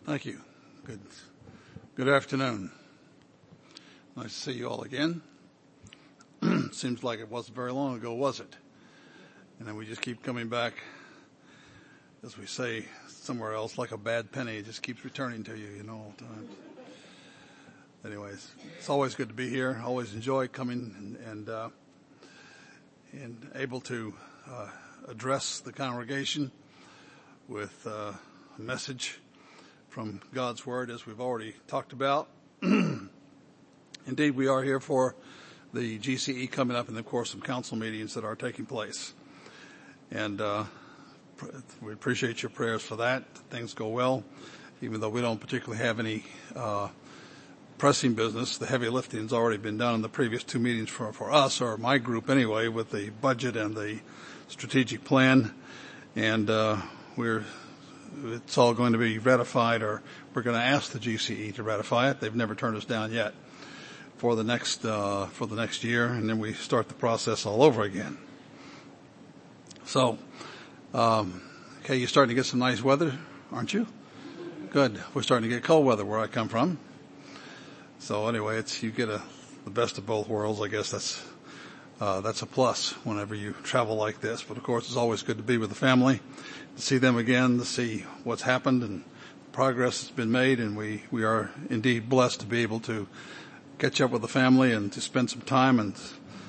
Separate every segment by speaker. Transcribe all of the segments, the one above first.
Speaker 1: Thank you. Good afternoon. Nice to see you all again. Seems like it wasn't very long ago, was it? And then we just keep coming back, as we say somewhere else, like a bad penny. It just keeps returning to you, all the time. Anyways, it's always good to be here. Always enjoy coming and able to address the congregation with a message from God's Word, as we've already talked about. Indeed, we are here for the GCE coming up, and of course some council meetings that are taking place. And we appreciate your prayers for that. Things go well, even though we don't particularly have any pressing business. The heavy lifting has already been done in the previous two meetings for us, or my group anyway, with the budget and the strategic plan. And it's all going to be ratified, or we're going to ask the GCE to ratify it. They've never turned us down yet for the next year, and then we start the process all over again. So, okay, you're starting to get some nice weather, aren't you? Good. We're starting to get cold weather where I come from. So anyway, you get the best of both worlds. I guess that's a plus whenever you travel like this. But of course, it's always good to be with the family, to see them again, to see what's happened and progress that's been made. And we are indeed blessed to be able to catch up with the family and to spend some time and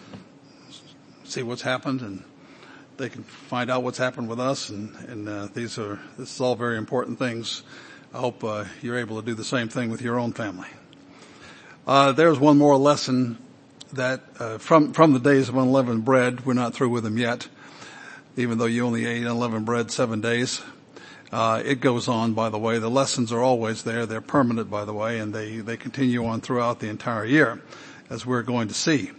Speaker 1: see what's happened, and they can find out what's happened with us. And this is all very important things. I hope you're able to do the same thing with your own family. There's one more lesson that from the days of unleavened bread. We're not through with them yet, even though you only ate unleavened bread 7 days. It goes on, by the way. The lessons are always there. They're permanent, by the way, and they continue on throughout the entire year, as we're going to see.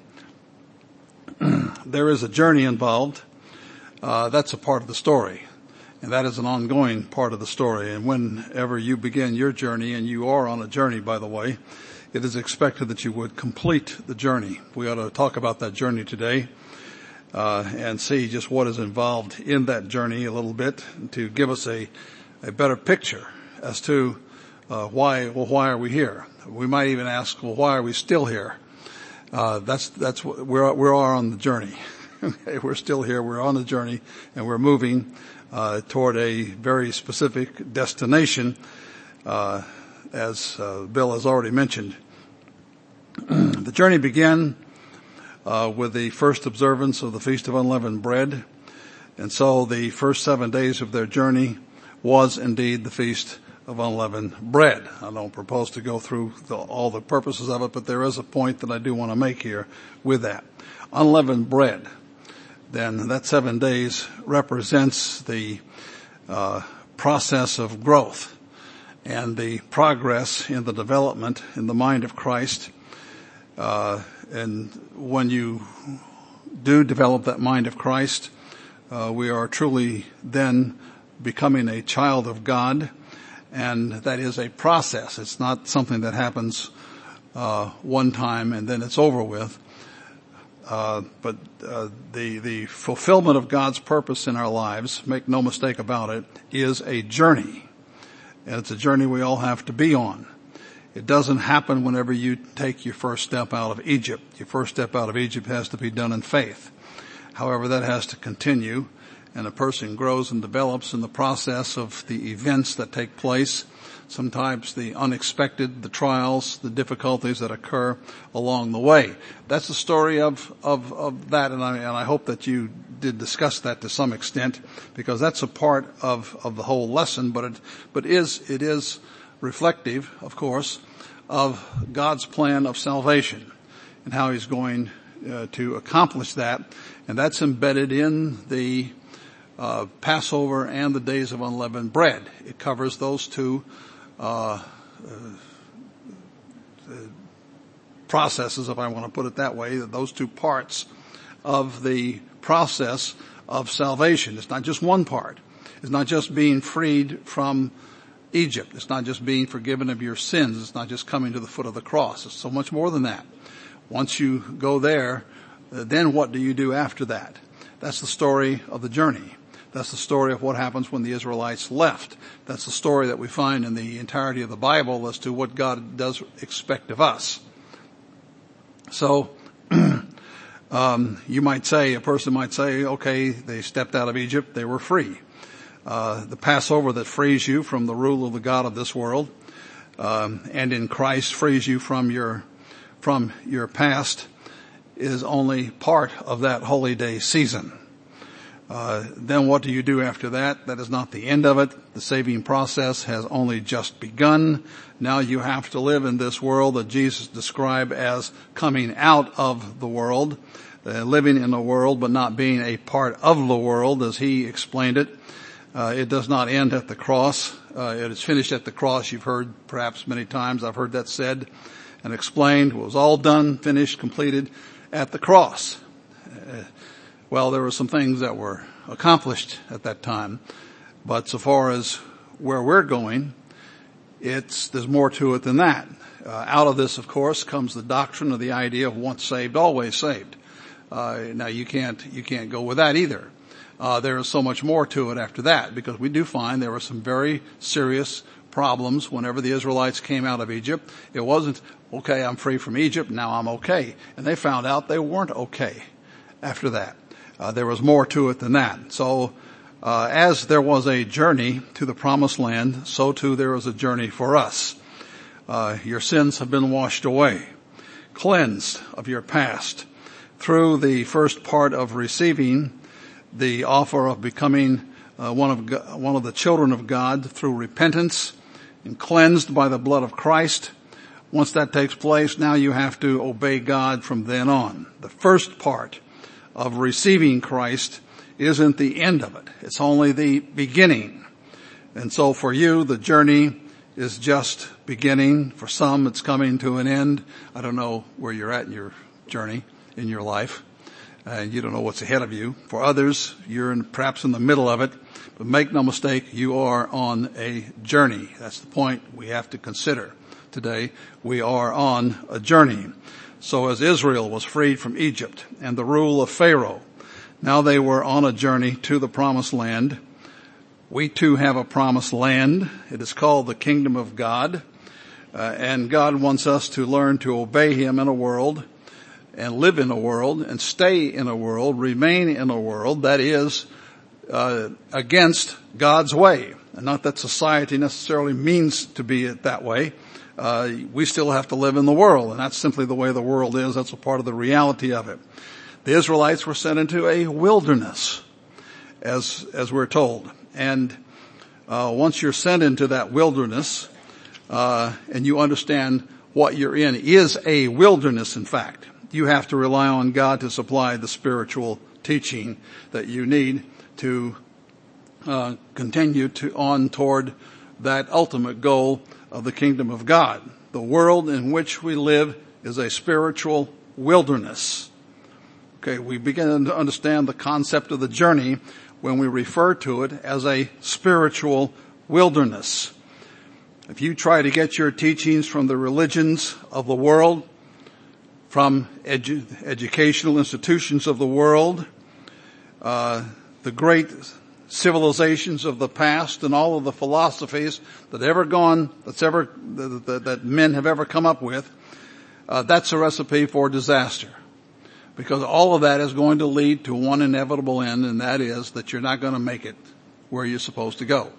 Speaker 1: There is a journey involved. That's a part of the story, and that is an ongoing part of the story. And whenever you begin your journey, and you are on a journey, by the way, it is expected that you would complete the journey. We ought to talk about that journey today, and see just what is involved in that journey a little bit, to give us a better picture as to why are we here? We might even ask, why are we still here? That's what we are on the journey. Okay, we're still here. We're on the journey, and we're moving toward a very specific destination, as Bill has already mentioned. The journey began with the first observance of the Feast of Unleavened Bread. And so the first 7 days of their journey was indeed the Feast of Unleavened Bread. I don't propose to go through all the purposes of it, but there is a point that I do want to make here with that. Unleavened bread, then that 7 days represents the process of growth and the progress in the development in the mind of Christ. And when you do develop that mind of Christ, we are truly then becoming a child of God. And that is a process. It's not something that happens one time and then it's over with. But the fulfillment of God's purpose in our lives, make no mistake about it, is a journey. And it's a journey we all have to be on. It doesn't happen whenever you take your first step out of Egypt. Your first step out of Egypt has to be done in faith. However, that has to continue, and a person grows and develops in the process of the events that take place, sometimes the unexpected, the trials, the difficulties that occur along the way. That's the story of that, and I hope that you did discuss that to some extent, because that's a part of the whole lesson, but it is reflective, of course, of God's plan of salvation and how He's going to accomplish that. And that's embedded in the Passover and the days of unleavened bread. It covers those two processes, if I want to put it that way, those two parts of the process of salvation. It's not just one part. It's not just being freed from Egypt. It's not just being forgiven of your sins. It's not just coming to the foot of the cross. It's so much more than that. Once you go there, then what do you do after that? That's the story of the journey. That's the story of what happens when the Israelites left. That's the story that we find in the entirety of the Bible as to what God does expect of us. So, a person might say, okay, they stepped out of Egypt, they were free. The Passover that frees you from the rule of the God of this world, and in Christ frees you from your past, is only part of that holy day season. Then what do you do after that? That is not the end of it. The saving process has only just begun. Now you have to live in this world that Jesus described as coming out of the world, living in the world but not being a part of the world as he explained it. It does not end at the cross. It is finished at the cross. You've heard perhaps many times. I've heard that said and explained. It was all done, finished, completed at the cross. Well, there were some things that were accomplished at that time, but so far as where we're going, there's more to it than that. Out of this, of course, comes the doctrine of the idea of once saved, always saved. Now you can't go with that either. There is so much more to it after that, because we do find there were some very serious problems whenever the Israelites came out of Egypt. It wasn't, okay, I'm free from Egypt, now I'm okay. And they found out they weren't okay after that. There was more to it than that. So, as there was a journey to the promised land, so too there is a journey for us. Your sins have been washed away, cleansed of your past through the first part of receiving the offer of becoming one of the children of God through repentance and cleansed by the blood of Christ. Once that takes place, now you have to obey God from then on. The first part of receiving Christ isn't the end of it. It's only the beginning. And so for you, the journey is just beginning. For some, it's coming to an end. I don't know where you're at in your journey, in your life. And you don't know what's ahead of you. For others, you're perhaps in the middle of it. But make no mistake, you are on a journey. That's the point we have to consider today. We are on a journey. So as Israel was freed from Egypt and the rule of Pharaoh, now they were on a journey to the promised land. We too have a promised land. It is called the kingdom of God. And God wants us to learn to obey him in a world and live in a world and stay in a world, remain in a world that is against God's way. And not that society necessarily means to be it that way. We still have to live in the world, and that's simply the way the world is. That's a part of the reality of it. The Israelites were sent into a wilderness, as we're told. And once you're sent into that wilderness, and you understand what you're in is a wilderness, in fact, you have to rely on God to supply the spiritual teaching that you need to continue on toward that ultimate goal of the kingdom of God. The world in which we live is a spiritual wilderness. Okay, we begin to understand the concept of the journey when we refer to it as a spiritual wilderness. If you try to get your teachings from the religions of the world, from educational institutions of the world, the great civilizations of the past and all of the philosophies that that men have ever come up with, that's a recipe for disaster. Because all of that is going to lead to one inevitable end, and that is that you're not going to make it where you're supposed to go.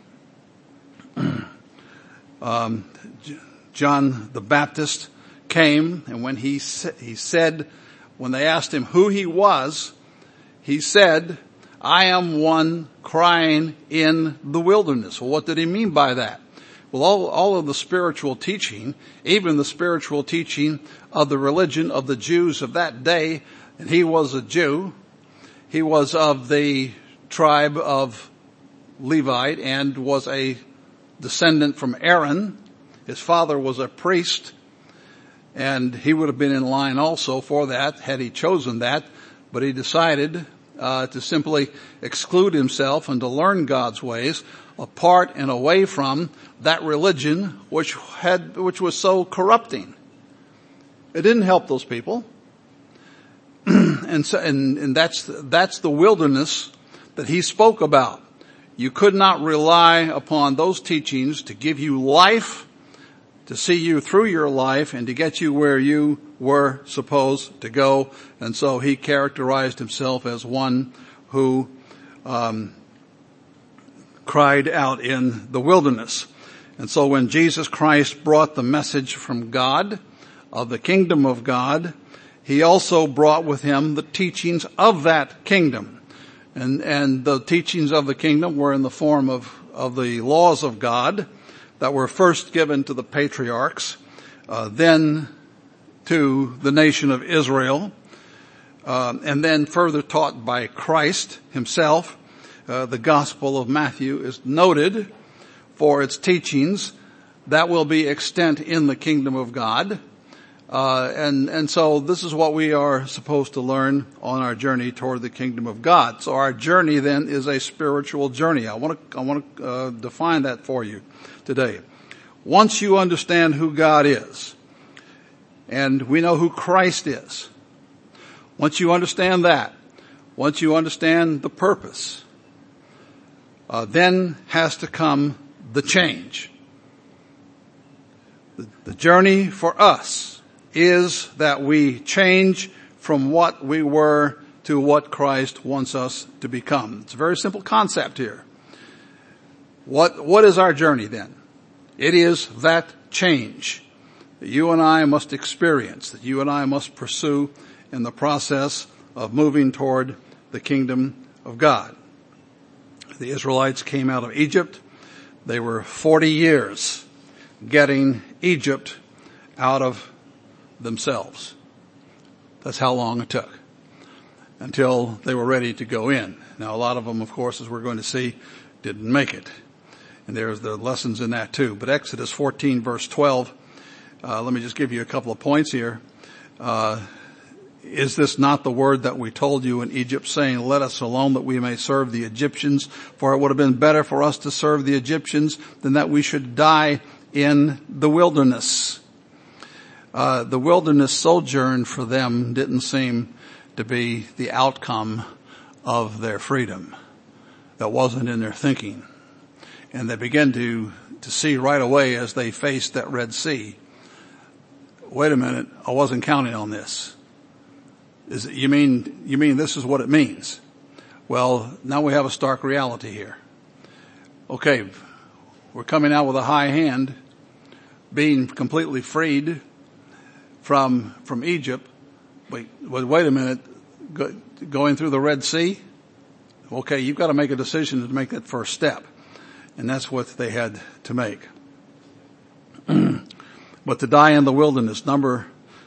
Speaker 1: John the Baptist came, and when he said, when they asked him who he was, he said, I am one crying in the wilderness. Well, what did he mean by that? Well, all of the spiritual teaching, even the spiritual teaching of the religion of the Jews of that day, and he was a Jew, he was of the tribe of Levite and was a descendant from Aaron. His father was a priest, and he would have been in line also for that had he chosen that, but he decided to simply exclude himself and to learn God's ways apart and away from that religion which was so corrupting. It didn't help those people. And that's the wilderness that he spoke about. You could not rely upon those teachings to give you life, to see you through your life, and to get you where you were supposed to go. And so he characterized himself as one who cried out in the wilderness. And so when Jesus Christ brought the message from God, of the kingdom of God, he also brought with him the teachings of that kingdom. And the teachings of the kingdom were in the form of the laws of God that were first given to the patriarchs, then to the nation of Israel, and then further taught by Christ himself. The Gospel of Matthew is noted for its teachings that will be extant in the kingdom of God. And so this is what we are supposed to learn on our journey toward the kingdom of God. So our journey then is a spiritual journey. I want to define that for you today. Once you understand who God is, and we know who Christ is, once you understand that, once you understand the purpose, then has to come the change. The journey for us is that we change from what we were to what Christ wants us to become. It's a very simple concept here. What is our journey then? It is that change that you and I must experience, that you and I must pursue in the process of moving toward the kingdom of God. The Israelites came out of Egypt. They were 40 years getting Egypt out of themselves. That's how long it took until they were ready to go in. Now, a lot of them, of course, as we're going to see, didn't make it. And there's the lessons in that too. But Exodus 14 verse 12, let me just give you a couple of points here. Is this not the word that we told you in Egypt, saying, let us alone that we may serve the Egyptians? For it would have been better for us to serve the Egyptians than that we should die in the wilderness. The wilderness sojourn for them didn't seem to be the outcome of their freedom. That wasn't in their thinking. And they began to see right away as they faced that Red Sea, wait a minute, I wasn't counting on this. You mean this is what it means? Well, now we have a stark reality here. Okay, we're coming out with a high hand, being completely freed from Egypt. Wait a minute, going through the Red Sea? Okay, you've got to make a decision to make that first step. And that's what they had to make. But to die in the wilderness, Numbers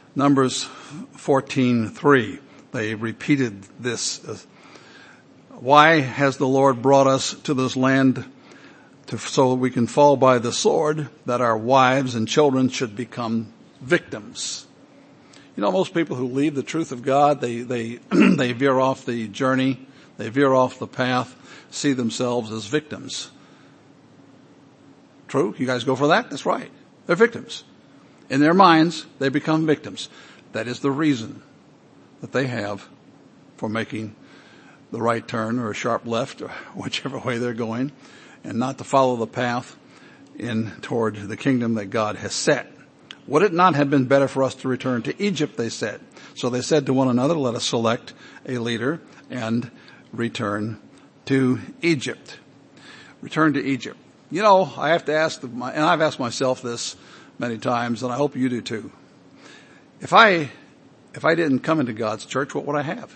Speaker 1: 14:3, they repeated this. Why has the Lord brought us to this land so that we can fall by the sword, that our wives and children should become victims? You know, most people who leave the truth of God, they veer off the journey, they veer off the path, see themselves as victims. True? You guys go for that? That's right. They're victims. In their minds, they become victims. That is the reason that they have for making the right turn or a sharp left or whichever way they're going, and not to follow the path in toward the kingdom that God has set. Would it not have been better for us to return to Egypt, they said. So they said to one another, let us select a leader and return to Egypt. Return to Egypt. You know, I have to ask, and I've asked myself this many times, and I hope you do too. If I didn't come into God's church, what would I have?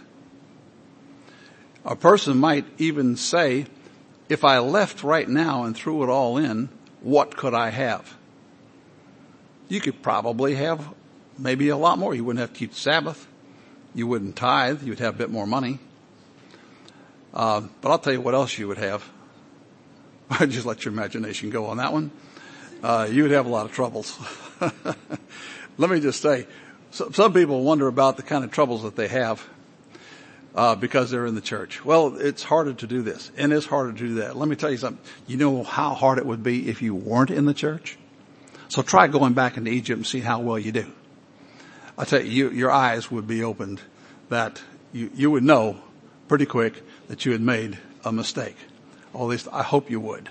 Speaker 1: A person might even say, if I left right now and threw it all in, what could I have? You could probably have maybe a lot more. You wouldn't have to keep the Sabbath. You wouldn't tithe. You'd have a bit more money. But I'll tell you what else you would have. Just let your imagination go on that one. You would have a lot of troubles. Let me just say, some people wonder about the kind of troubles that they have because they're in the church. Well, it's harder to do this, and it's harder to do that. Let me tell you something. You know how hard it would be if you weren't in the church? So try going back into Egypt and see how well you do. I'll tell you, your eyes would be opened that you would know pretty quick that you had made a mistake. Or at least I hope you would.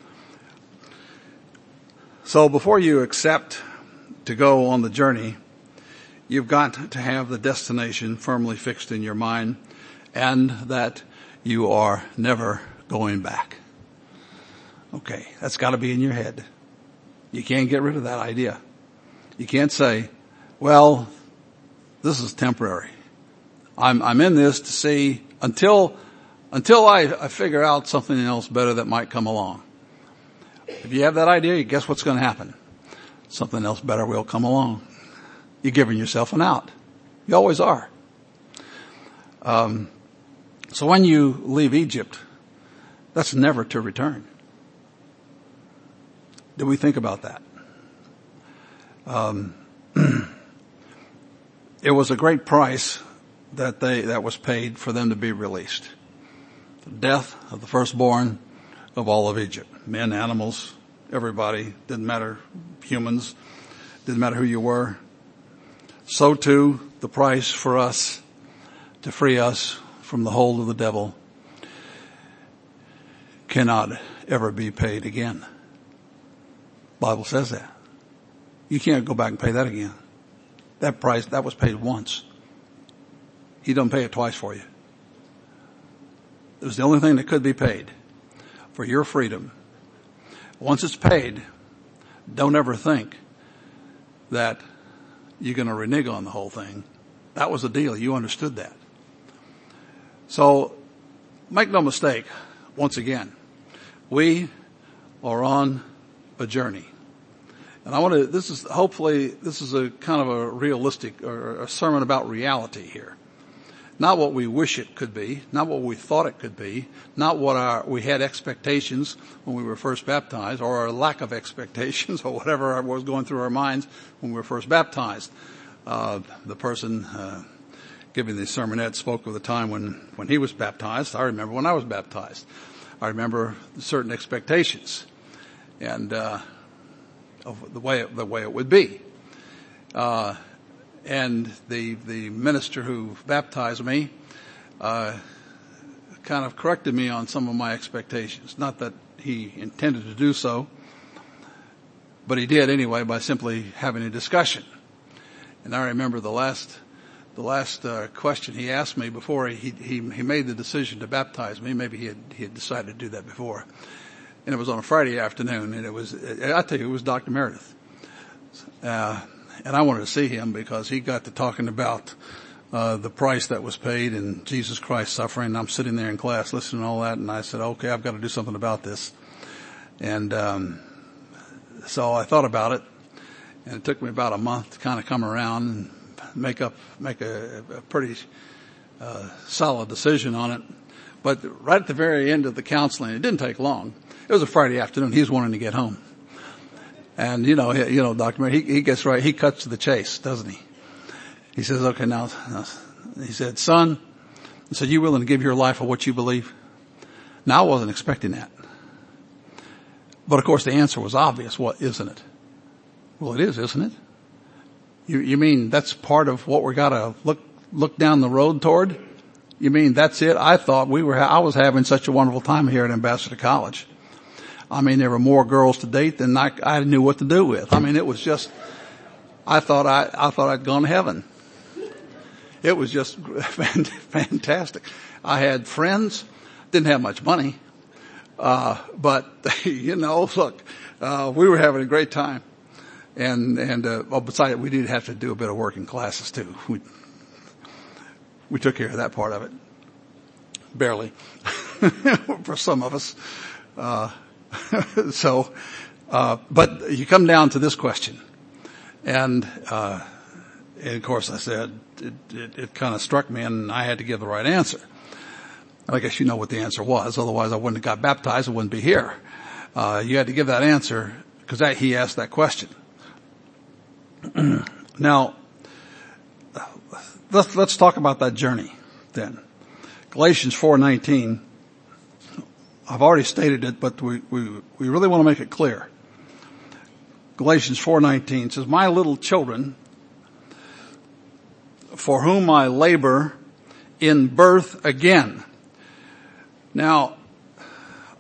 Speaker 1: So before you accept to go on the journey, you've got to have the destination firmly fixed in your mind, and that you are never going back. Okay, that's got to be in your head. You can't get rid of that idea. You can't say, well, this is temporary. I'm in this to see until I figure out something else better that might come along. If you have that idea, guess what's going to happen? Something else better will come along. You're giving yourself an out. You always are. So when you leave Egypt, that's never to return. Do we think about that? It was a great price that was paid for them to be released. The death of the firstborn of all of Egypt. Men, animals, everybody. Didn't matter. Humans. Didn't matter who you were. So too, the price for us to free us from the hold of the devil cannot ever be paid again. Bible says that. You can't go back and pay that again. That price, that was paid once. He don't pay it twice for you. It was the only thing that could be paid for your freedom. Once it's paid, don't ever think that you're going to renege on the whole thing. That was the deal. You understood that. So make no mistake, once again, we are on a journey. And this is a kind of a realistic or a sermon about reality here. Not what we wish it could be, not what we thought it could be, not what we had expectations when we were first baptized, or our lack of expectations, or whatever was going through our minds when we were first baptized. The person giving the sermonette spoke of the time when he was baptized. I remember when I was baptized. I remember certain expectations and of the way it would be. And the minister who baptized me, kind of corrected me on some of my expectations. Not that he intended to do so, but he did anyway by simply having a discussion. And I remember the last question he asked me before he made the decision to baptize me. Maybe he had decided to do that before. And it was on a Friday afternoon, and it was Dr. Meredith. And I wanted to see him because he got to talking about the price that was paid and Jesus Christ suffering. I'm sitting there in class listening to all that, and I said, okay, I've got to do something about this. And so I thought about it, and it took me about a month to kind of come around and make a pretty solid decision on it. But right at the very end of the counseling, it didn't take long. It was a Friday afternoon. He was wanting to get home. And you know, Dr. Murray, he gets right, he cuts to the chase, doesn't he? He says, okay, now, he said, son, he said, you willing to give your life for what you believe? Now, I wasn't expecting that. But of course the answer was obvious. What, isn't it? Well, it is, isn't it? You mean that's part of what we gotta look down the road toward? You mean that's it? I thought I was having such a wonderful time here at Ambassador College. I mean, there were more girls to date than I knew what to do with. I mean, it was just, I thought I'd gone to heaven. It was just fantastic. I had friends, didn't have much money, but look, we were having a great time. And besides it, we did have to do a bit of work in classes too. We took care of that part of it. Barely. For some of us. But you come down to this question. And of course I said, it kind of struck me and I had to give the right answer. I guess you know what the answer was. Otherwise I wouldn't have got baptized. I wouldn't be here. You had to give that answer because he asked that question. Now, let's talk about that journey then. Galatians 4:19. I've already stated it, but we really want to make it clear. Galatians 4:19 says, my little children, for whom I labor in birth again. Now,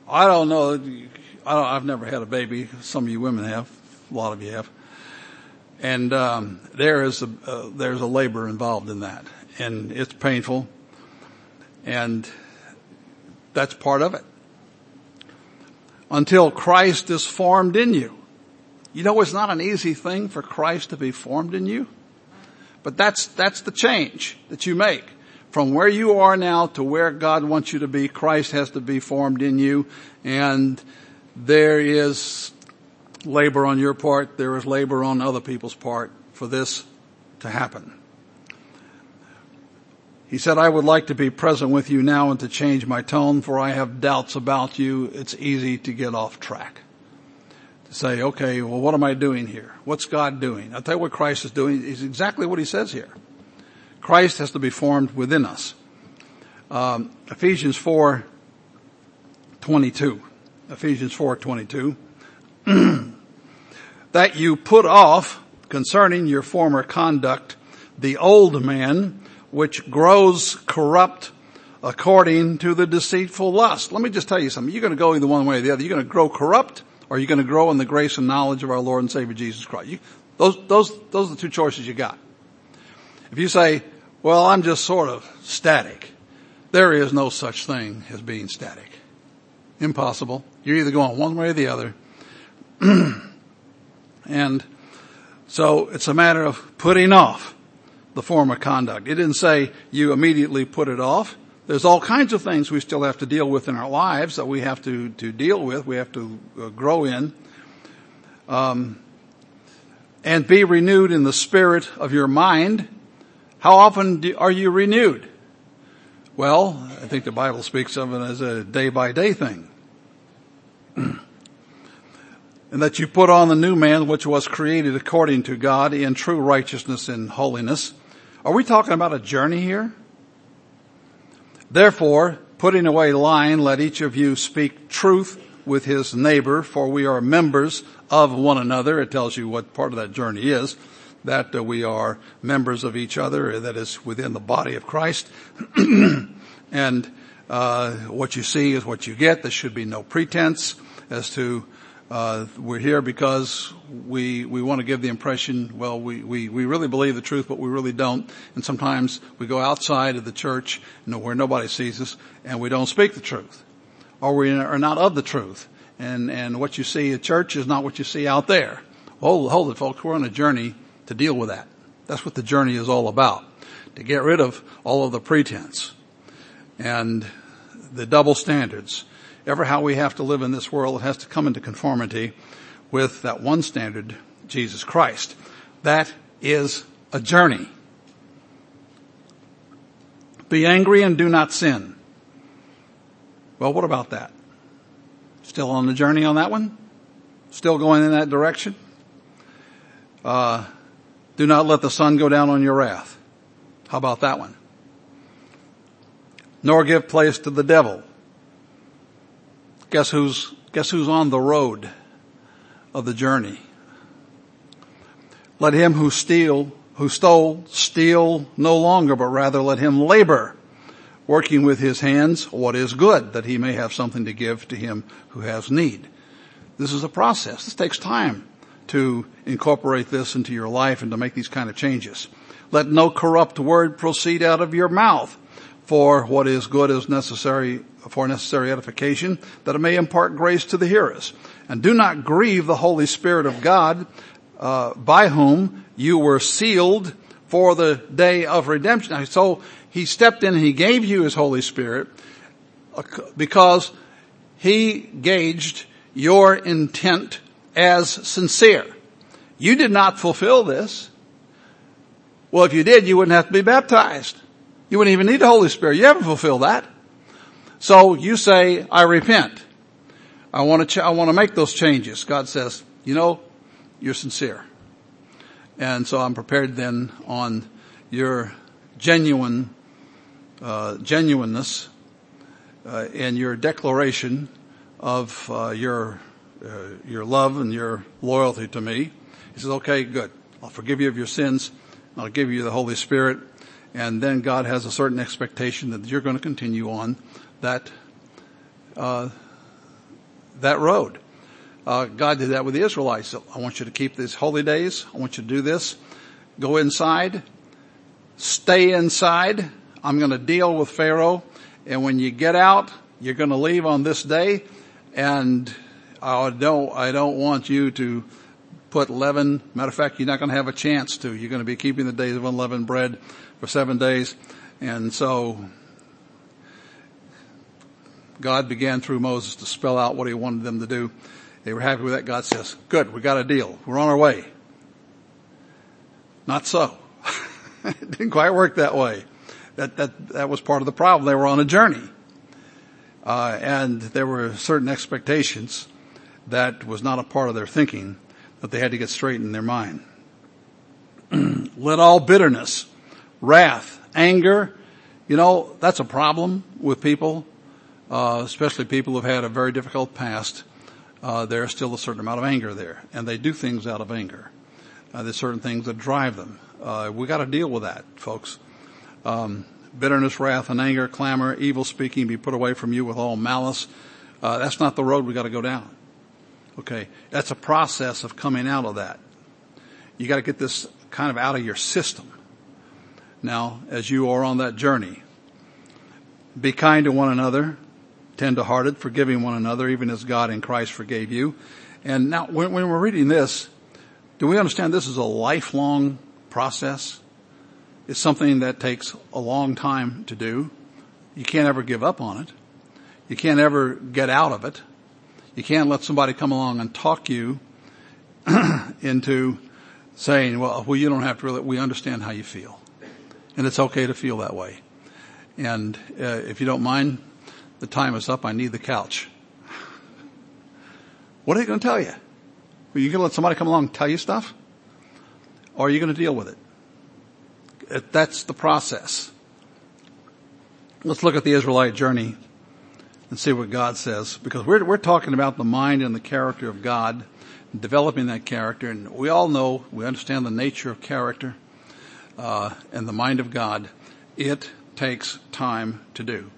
Speaker 1: I don't know. I've never had a baby. Some of you women have. A lot of you have. And there's a labor involved in that. And it's painful. And that's part of it. Until Christ is formed in you. You know, it's not an easy thing for Christ to be formed in you. But that's the change that you make. From where you are now to where God wants you to be, Christ has to be formed in you. And there is labor on your part. There is labor on other people's part for this to happen. He said, I would like to be present with you now and to change my tone, for I have doubts about you. It's easy to get off track. To say, okay, well, what am I doing here? What's God doing? I'll tell you what Christ is doing. Is exactly what he says here. Christ has to be formed within us. Ephesians 4:22. Ephesians 4:22. That you put off concerning your former conduct the old man, which grows corrupt according to the deceitful lust. Let me just tell you something. You're going to go either one way or the other. You're going to grow corrupt, or you're going to grow in the grace and knowledge of our Lord and Savior Jesus Christ. Those are the two choices you got. If you say, well, I'm just sort of static, there is no such thing as being static. Impossible. You're either going one way or the other. And so it's a matter of putting off the former conduct. It didn't say you immediately put it off. There's all kinds of things we still have to deal with in our lives that we have to deal with. We have to grow in. And be renewed in the spirit of your mind. How often are you renewed? Well, I think the Bible speaks of it as a day-by-day thing. And that you put on the new man, which was created according to God in true righteousness and holiness. Are we talking about a journey here? Therefore, putting away lying, let each of you speak truth with his neighbor, for we are members of one another. It tells you what part of that journey is, that we are members of each other, that is within the body of Christ. And what you see is what you get. There should be no pretense as to we're here because we want to give the impression, well, we really believe the truth, but we really don't. And sometimes we go outside of the church, where nobody sees us, and we don't speak the truth. Or we are not of the truth. And what you see at church is not what you see out there. Hold it, folks. We're on a journey to deal with that. That's what the journey is all about. To get rid of all of the pretense and the double standards. Ever how we have to live in this world, it has to come into conformity with that one standard, Jesus Christ. That is a journey. Be angry and do not sin. Well, what about that? Still on the journey on that one? Still going in that direction? Do not let the sun go down on your wrath. How about that one? Nor give place to the devil. Guess who's on the road of the journey? Let him who stole steal no longer, but rather let him labor, working with his hands what is good, that he may have something to give to him who has need. This is a process. This takes time to incorporate this into your life and to make these kind of changes. Let no corrupt word proceed out of your mouth, for what is good is necessary for necessary edification, that it may impart grace to the hearers. And do not grieve the Holy Spirit of God, by whom you were sealed for the day of redemption. So he stepped in and he gave you his Holy Spirit because he gauged your intent as sincere. You did not fulfill this. Well, if you did, you wouldn't have to be baptized. You wouldn't even need the Holy Spirit. You haven't fulfilled that. So you say, I repent. I want to make those changes. God says, you're sincere. And so I'm prepared then on your genuineness, and your declaration of, your love and your loyalty to me. He says, okay, good. I'll forgive you of your sins. I'll give you the Holy Spirit. And then God has a certain expectation that you're going to continue on that that road. God did that with the Israelites. I want you to keep these holy days. I want you to do this. Go inside. Stay inside. I'm going to deal with Pharaoh. And when you get out, you're going to leave on this day. And I don't want you to put leaven. Matter of fact, you're not going to have a chance to. You're going to be keeping the days of unleavened bread for 7 days. And so God began through Moses to spell out what he wanted them to do. They were happy with that. God says, good, we got a deal. We're on our way. Not so. It didn't quite work that way. That was part of the problem. They were on a journey. And there were certain expectations that was not a part of their thinking that they had to get straight in their mind. Let all bitterness, wrath, anger, that's a problem with people, especially people who've had a very difficult past. There's still a certain amount of anger there, and they do things out of anger. There's certain things that drive them. We got to deal with that, folks. Bitterness, wrath, and anger, clamor, evil speaking be put away from you with all malice. That's not the road we got to go down. Okay, that's a process of coming out of that. You got to get this kind of out of your system. Now, as you are on that journey, be kind to one another, tender-hearted, forgiving one another, even as God in Christ forgave you. And now, when we're reading this, do we understand this is a lifelong process? It's something that takes a long time to do. You can't ever give up on it. You can't ever get out of it. You can't let somebody come along and talk you into saying, well, you don't have to really, we understand how you feel. And it's okay to feel that way. And if you don't mind, the time is up. I need the couch. What are they going to tell you? Are you going to let somebody come along and tell you stuff? Or are you going to deal with it? That's the process. Let's look at the Israelite journey and see what God says. Because we're talking about the mind and the character of God, developing that character. And we all know, we understand the nature of character and the mind of God. It takes time to do.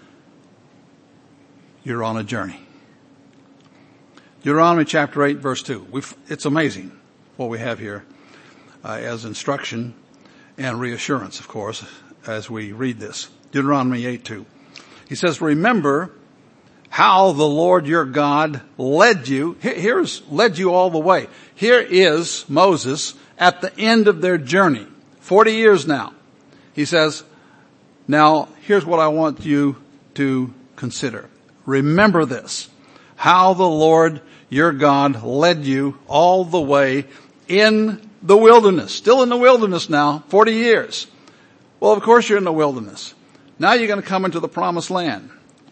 Speaker 1: You're on a journey. Deuteronomy chapter 8, verse 2. It's amazing what we have here as instruction and reassurance, of course, as we read this. Deuteronomy 8:2. He says, remember how the Lord your God led you. Here's led you all the way. Here is Moses at the end of their journey. 40 years now. He says, now here's what I want you to consider. Remember this, how the Lord your God led you all the way in the wilderness. Still in the wilderness now, 40 years. Well, of course you're in the wilderness. Now you're going to come into the promised land.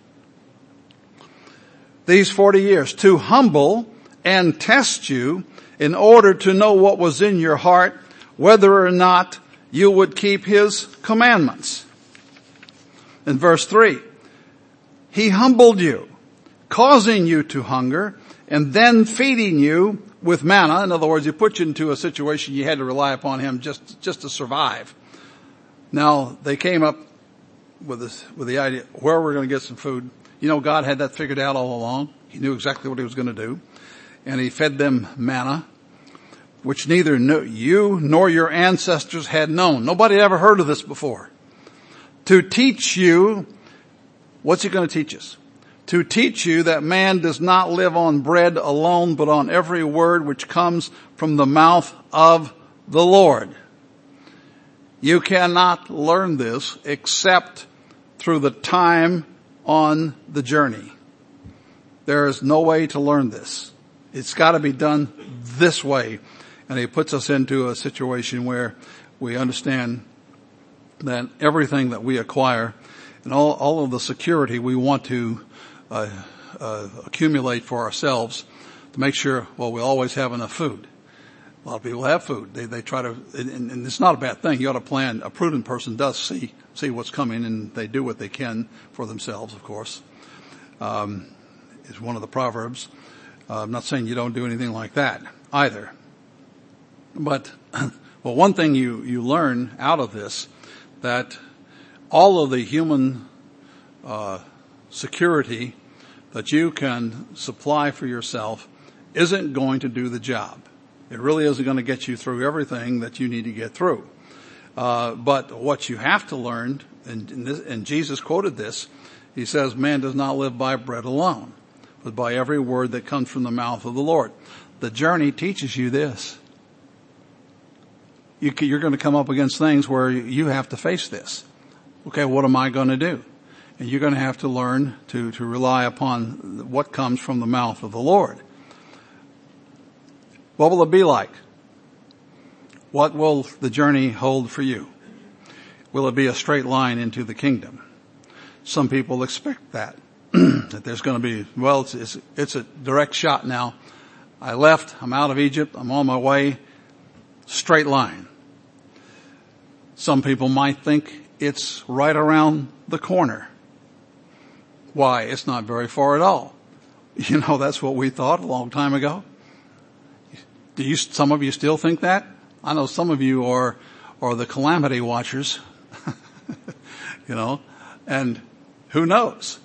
Speaker 1: These 40 years to humble and test you in order to know what was in your heart, whether or not you would keep his commandments. In verse 3, he humbled you, causing you to hunger, and then feeding you with manna. In other words, he put you into a situation you had to rely upon him just to survive. Now, they came up with the idea, where we're going to get some food. God had that figured out all along. He knew exactly what he was going to do. And he fed them manna, which neither you nor your ancestors had known. Nobody had ever heard of this before. To teach you, what's he going to teach us? To teach you that man does not live on bread alone, but on every word which comes from the mouth of the Lord. You cannot learn this except through the time on the journey. There is no way to learn this. It's got to be done this way. And he puts us into a situation where we understand that everything that we acquire and all of the security we want to accumulate for ourselves to make sure, we always have enough food. A lot of people have food. They try to, and it's not a bad thing. You ought to plan. A prudent person does see what's coming, and they do what they can for themselves, of course. Is one of the Proverbs. I'm not saying you don't do anything like that either. But, one thing you learn out of this, that all of the human security that you can supply for yourself isn't going to do the job. It really isn't going to get you through everything that you need to get through. But what you have to learn, and Jesus quoted this, he says, man does not live by bread alone, but by every word that comes from the mouth of the Lord. The journey teaches you this. You're going to come up against things where you have to face this. Okay, what am I going to do? And you're going to have to learn to rely upon what comes from the mouth of the Lord. What will it be like? What will the journey hold for you? Will it be a straight line into the kingdom? Some people expect that. That there's going to be, well, it's a direct shot now. I left, I'm out of Egypt, I'm on my way, straight line. Some people might think it's right around the corner. Why? It's not very far at all. You know, that's what we thought a long time ago. Some of you still think that? I know some of you are the calamity watchers. You know, and who knows?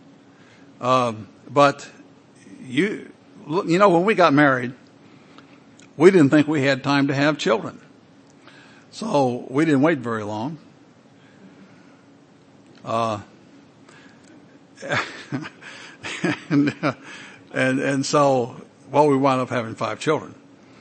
Speaker 1: But you know, when we got married, we didn't think we had time to have children. So we didn't wait very long. And so, well, we wound up having 5 children.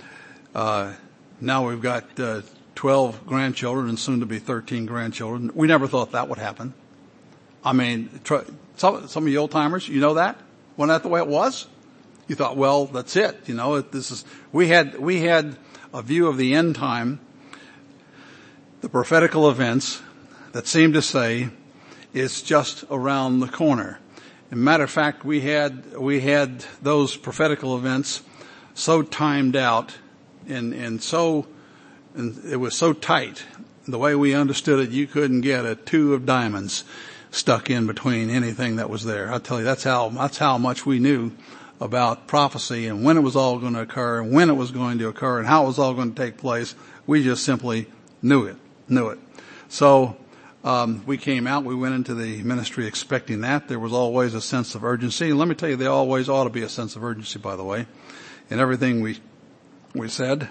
Speaker 1: Now we've got 12 grandchildren and soon to be 13 grandchildren. We never thought that would happen. I mean, some of you old timers, you know that? Wasn't that the way it was? You thought, well, that's it. You know, we had a view of the end time, the prophetical events that seemed to say it's just around the corner. As a matter of fact, we had those prophetical events so timed out and it was so tight. The way we understood it, you couldn't get a 2 of diamonds stuck in between anything that was there. I tell you, that's how much we knew about prophecy and when it was all going to occur and when it was going to occur and how it was all going to take place. We just simply knew it. So, we came out, we went into the ministry expecting that. There was always a sense of urgency. And let me tell you, there always ought to be a sense of urgency, by the way, in everything we said.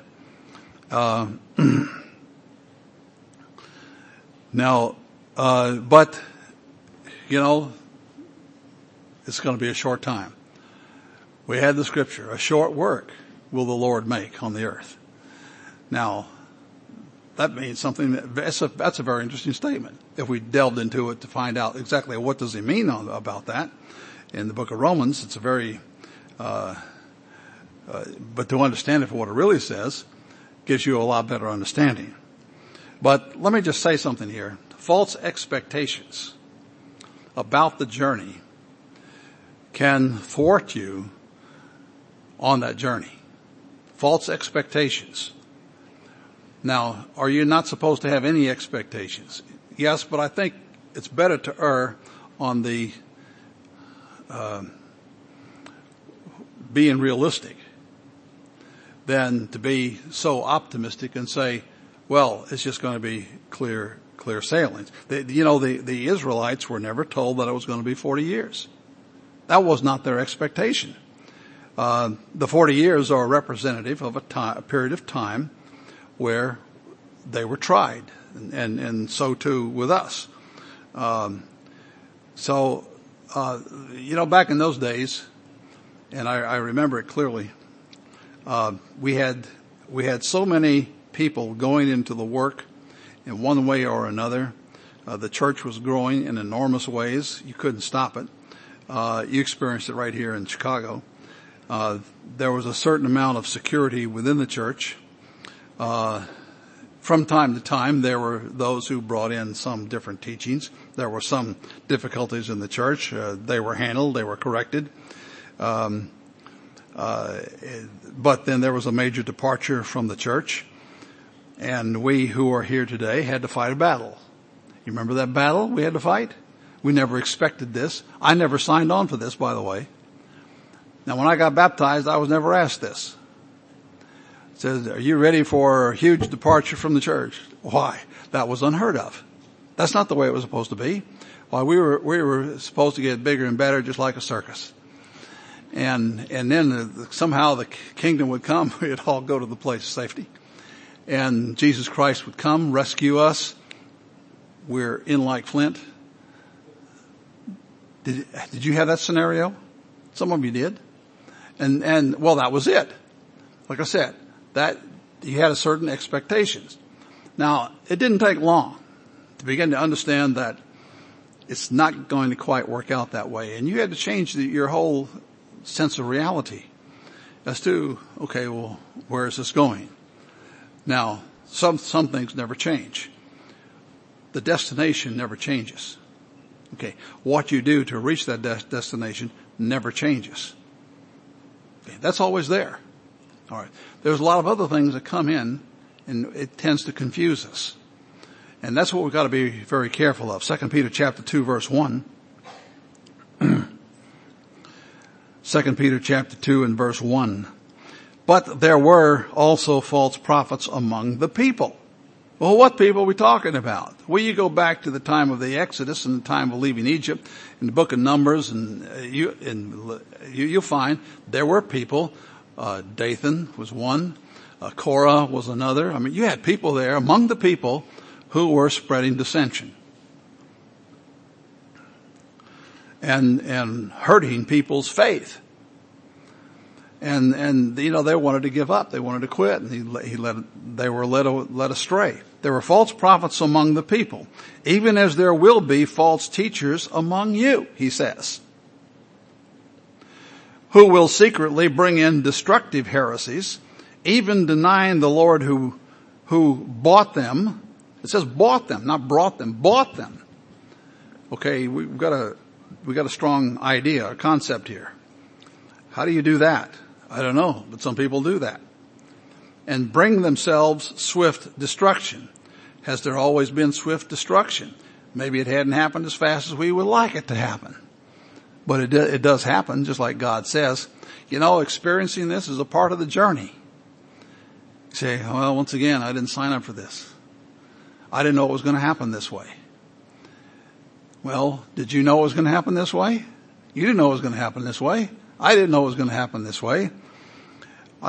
Speaker 1: Now, but, you know, it's going to be a short time. We had the scripture, a short work will the Lord make on the earth. Now, that means something that's a very interesting statement. If we delved into it to find out exactly what does he mean about that, in the book of Romans, it's a very, but to understand it for what it really says, gives you a lot better understanding. But let me just say something here. False expectations about the journey can thwart you on that journey. False expectations. Now, are you not supposed to have any expectations? Yes, but I think it's better to err on the being realistic than to be so optimistic and say, well, it's just going to be clear sailings. The Israelites were never told that it was going to be 40 years. That was not their expectation. The 40 years are representative of a period of time where they were tried, and so too with us. Back in those days, and I remember it clearly, we had so many people going into the work in one way or another. The church was growing in enormous ways. You couldn't stop it. You experienced it right here in Chicago. There was a certain amount of security within the church. From time to time, there were those who brought in some different teachings. There were some difficulties in the church. They were handled. They were corrected. But then there was a major departure from the church. And we who are here today had to fight a battle. You remember that battle we had to fight? We never expected this. I never signed on for this, by the way. Now, when I got baptized, I was never asked this. It says, are you ready for a huge departure from the church? Why? That was unheard of. That's not the way it was supposed to be. Why, we were supposed to get bigger and better just like a circus. And then somehow the kingdom would come. We'd all go to the place of safety. And Jesus Christ would come, rescue us. We're in like flint. Did you have that scenario? Some of you did. And well, that was it. Like I said, that you had a certain expectations. Now, it didn't take long to begin to understand that it's not going to quite work out that way. And you had to change your whole sense of reality as to, okay, well, where is this going? Now, some things never change. The destination never changes. Okay, what you do to reach that destination never changes. Okay, that's always there. All right. There's a lot of other things that come in, and it tends to confuse us. And that's what we've got to be very careful of. 2 Peter chapter 2 verse 1. 2 Peter chapter 2 and verse 1. But there were also false prophets among the people. Well, what people are we talking about? Well, you go back to the time of the Exodus and the time of leaving Egypt in the book of Numbers, and you'll find there were people. Dathan was one. Korah was another. I mean, you had people there among the people who were spreading dissension and hurting people's faith. And you know, they wanted to give up. They wanted to quit, and they were led astray. There were false prophets among the people, even as there will be false teachers among you, he says, who will secretly bring in destructive heresies, even denying the Lord who bought them. It says bought them, not brought them, bought them. Okay, we've got a strong idea, a concept here. How do you do that? I don't know, but some people do that. And bring themselves swift destruction. Has there always been swift destruction? Maybe it hadn't happened as fast as we would like it to happen. But it does happen, just like God says. You know, experiencing this is a part of the journey. You say, well, once again, I didn't sign up for this. I didn't know it was going to happen this way. Well, did you know it was going to happen this way? You didn't know it was going to happen this way. I didn't know it was going to happen this way. I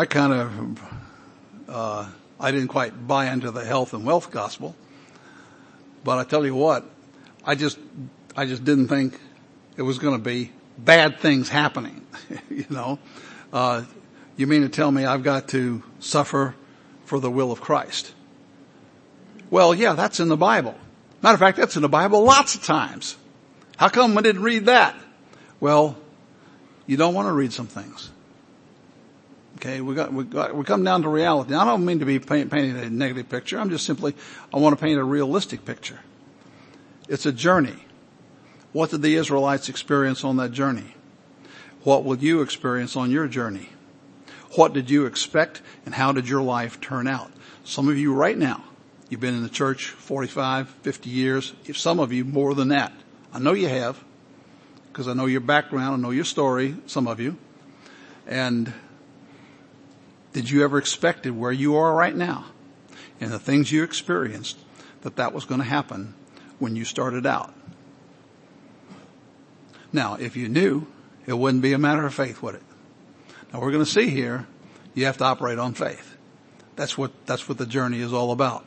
Speaker 1: didn't quite buy into the health and wealth gospel. But I tell you what, I just didn't think it was going to be bad things happening. You know, you mean to tell me I've got to suffer for the will of Christ? Well, yeah, that's in the Bible. Matter of fact, that's in the Bible lots of times. How come I didn't read that? Well, you don't want to read some things. Okay, we come down to reality. I don't mean to be painting a negative picture. I'm just simply, I want to paint a realistic picture. It's a journey. What did the Israelites experience on that journey? What will you experience on your journey? What did you expect, and how did your life turn out? Some of you right now, you've been in the church 45, 50 years. If some of you more than that. I know you have, because I know your background, I know your story, some of you. And did you ever expect it where you are right now and the things you experienced that was going to happen when you started out? Now, if you knew, it wouldn't be a matter of faith, would it? Now, we're going to see here, you have to operate on faith. That's what the journey is all about.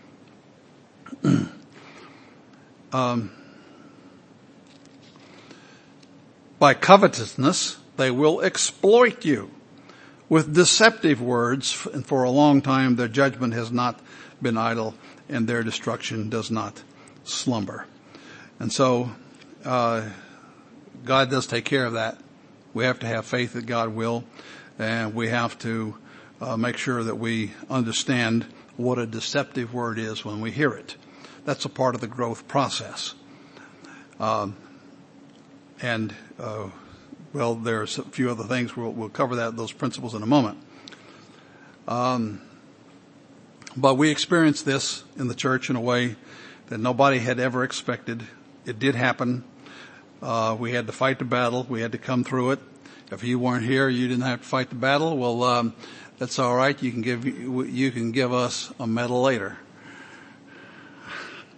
Speaker 1: By covetousness, they will exploit you with deceptive words, and for a long time their judgment has not been idle, and their destruction does not slumber. And so, God does take care of that. We have to have faith that God will, and we have to make sure that we understand what a deceptive word is when we hear it. That's a part of the growth process. Well, there's a few other things. We'll cover those principles in a moment. But we experienced this in the church in a way that nobody had ever expected. It did happen. We had to fight the battle. We had to come through it. If you weren't here, you didn't have to fight the battle. Well, that's all right. You can give us a medal later.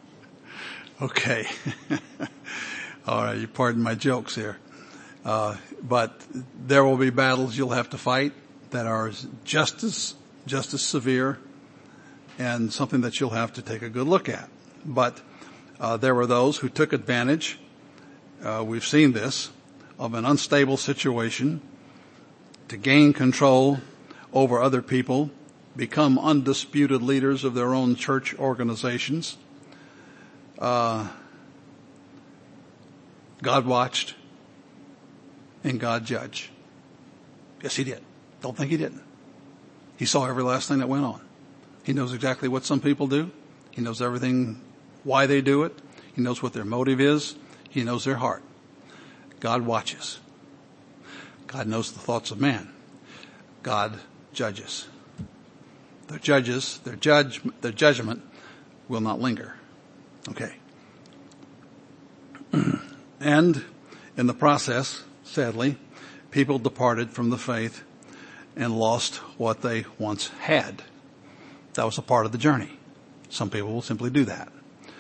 Speaker 1: Okay. All right. You pardon my jokes here. But there will be battles you'll have to fight that are just as severe and something that you'll have to take a good look at. But there were those who took advantage, we've seen this, of an unstable situation to gain control over other people, become undisputed leaders of their own church organizations. God watched and God judged. Yes, he did. Don't think he didn't. He saw every last thing that went on. He knows exactly what some people do. He knows everything, why they do it. He knows what their motive is. He knows their heart. God watches. God knows the thoughts of man. God judges. Their judgment will not linger. Okay. And in the process, sadly, people departed from the faith and lost what they once had. That was a part of the journey. Some people will simply do that.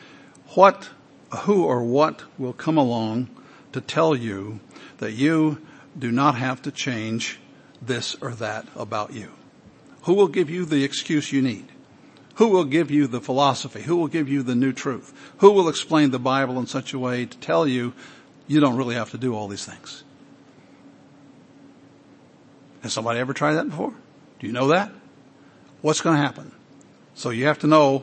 Speaker 1: Who or what will come along to tell you that you do not have to change this or that about you? Who will give you the excuse you need? Who will give you the philosophy? Who will give you the new truth? Who will explain the Bible in such a way to tell you you don't really have to do all these things? Has somebody ever tried that before? Do you know that? What's going to happen? So you have to know,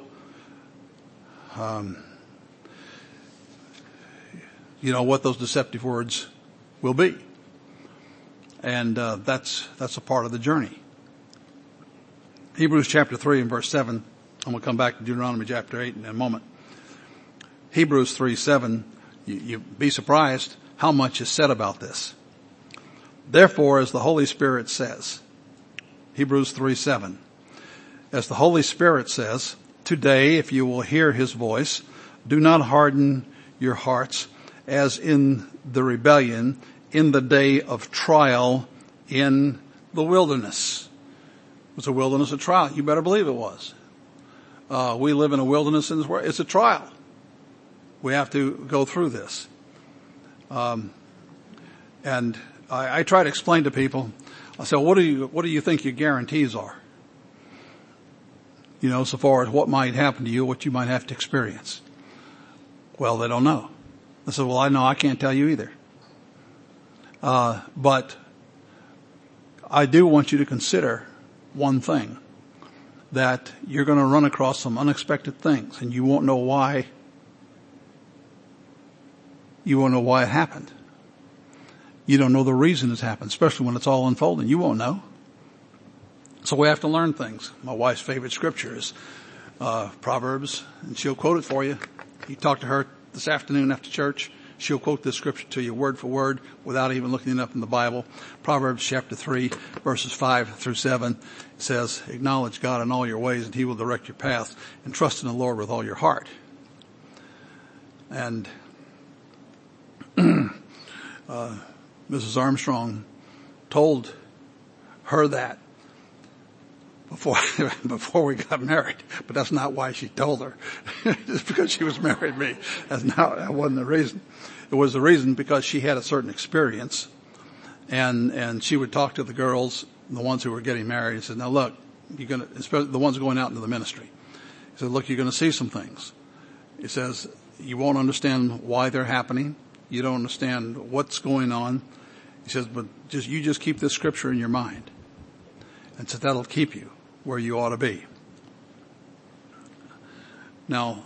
Speaker 1: what those deceptive words will be. And that's a part of the journey. Hebrews chapter 3 and verse 7. I'm going to come back to Deuteronomy chapter 8 in a moment. Hebrews 3:7. You'd be surprised how much is said about this. Therefore, as the Holy Spirit says, Hebrews 3:7, as the Holy Spirit says, today, if you will hear his voice, do not harden your hearts as in the rebellion in the day of trial in the wilderness. It was a wilderness of trial. You better believe it was. We live in a wilderness in this world. It's a trial. We have to go through this. And I try to explain to people, I say, what do you think your guarantees are? So far as what might happen to you, what you might have to experience. Well, they don't know. I said, well, I know I can't tell you either. But I do want you to consider one thing, that you're going to run across some unexpected things and you won't know why. You won't know why it happened. You don't know the reason it's happened, especially when it's all unfolding. You won't know. So we have to learn things. My wife's favorite scripture is Proverbs, and she'll quote it for you. You talk to her this afternoon after church, she'll quote this scripture to you word for word without even looking it up in the Bible. Proverbs chapter 3, verses 5 through 7 says, acknowledge God in all your ways and he will direct your path, and trust in the Lord with all your heart. And Mrs. Armstrong told her that before we got married, but that's not why she told her. Just because she was married to me. That wasn't the reason. It was the reason because she had a certain experience, and she would talk to the girls, the ones who were getting married, and said, now look, especially the ones going out into the ministry. He said, look, you're going to see some things. He says, you won't understand why they're happening. You don't understand what's going on. He says, but you just keep this scripture in your mind. And so that'll keep you where you ought to be. Now,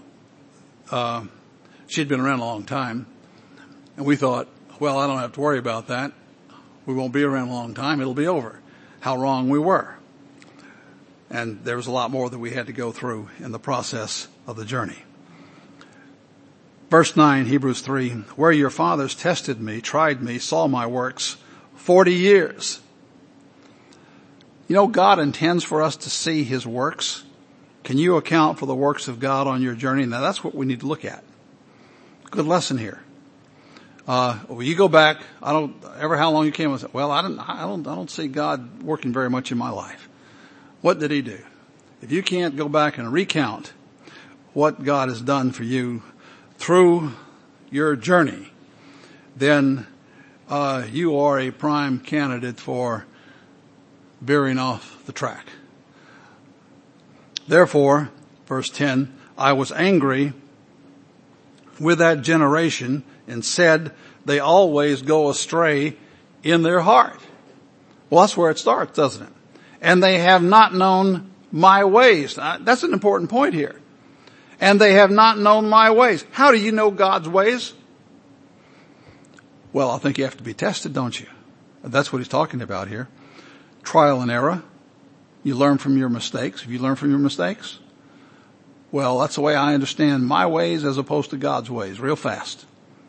Speaker 1: she'd been around a long time, and we thought, well, I don't have to worry about that. We won't be around a long time. It'll be over. How wrong we were. And there was a lot more that we had to go through in the process of the journey. Verse 9, Hebrews 3, where your fathers tested me, tried me, saw my works 40 years. God intends for us to see his works. Can you account for the works of God on your journey? Now that's what we need to look at. Good lesson here. When you go back, how long you came and said, well, I don't see God working very much in my life. What did he do? If you can't go back and recount what God has done for you through your journey, then you are a prime candidate for veering off the track. Therefore, verse 10, I was angry with that generation and said, they always go astray in their heart. Well, that's where it starts, doesn't it? And they have not known my ways. That's an important point here. And they have not known my ways. How do you know God's ways? Well, I think you have to be tested, don't you? That's what he's talking about here. Trial and error. You learn from your mistakes. Have you learned from your mistakes? Well, that's the way I understand my ways as opposed to God's ways, real fast.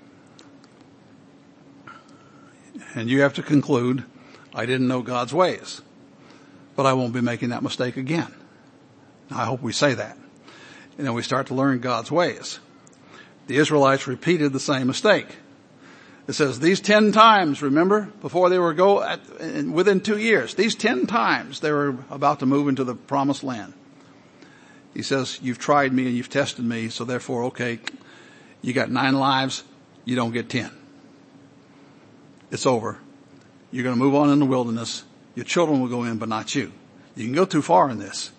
Speaker 1: And you have to conclude, I didn't know God's ways, but I won't be making that mistake again. I hope we say that. And then we start to learn God's ways. The Israelites repeated the same mistake. It says these 10 times, remember, before they were within 2 years, these 10 times they were about to move into the promised land. He says, you've tried me and you've tested me, so therefore, okay, you got 9 lives, you don't get 10. It's over. You're going to move on in the wilderness. Your children will go in, but not you. You can go too far in this.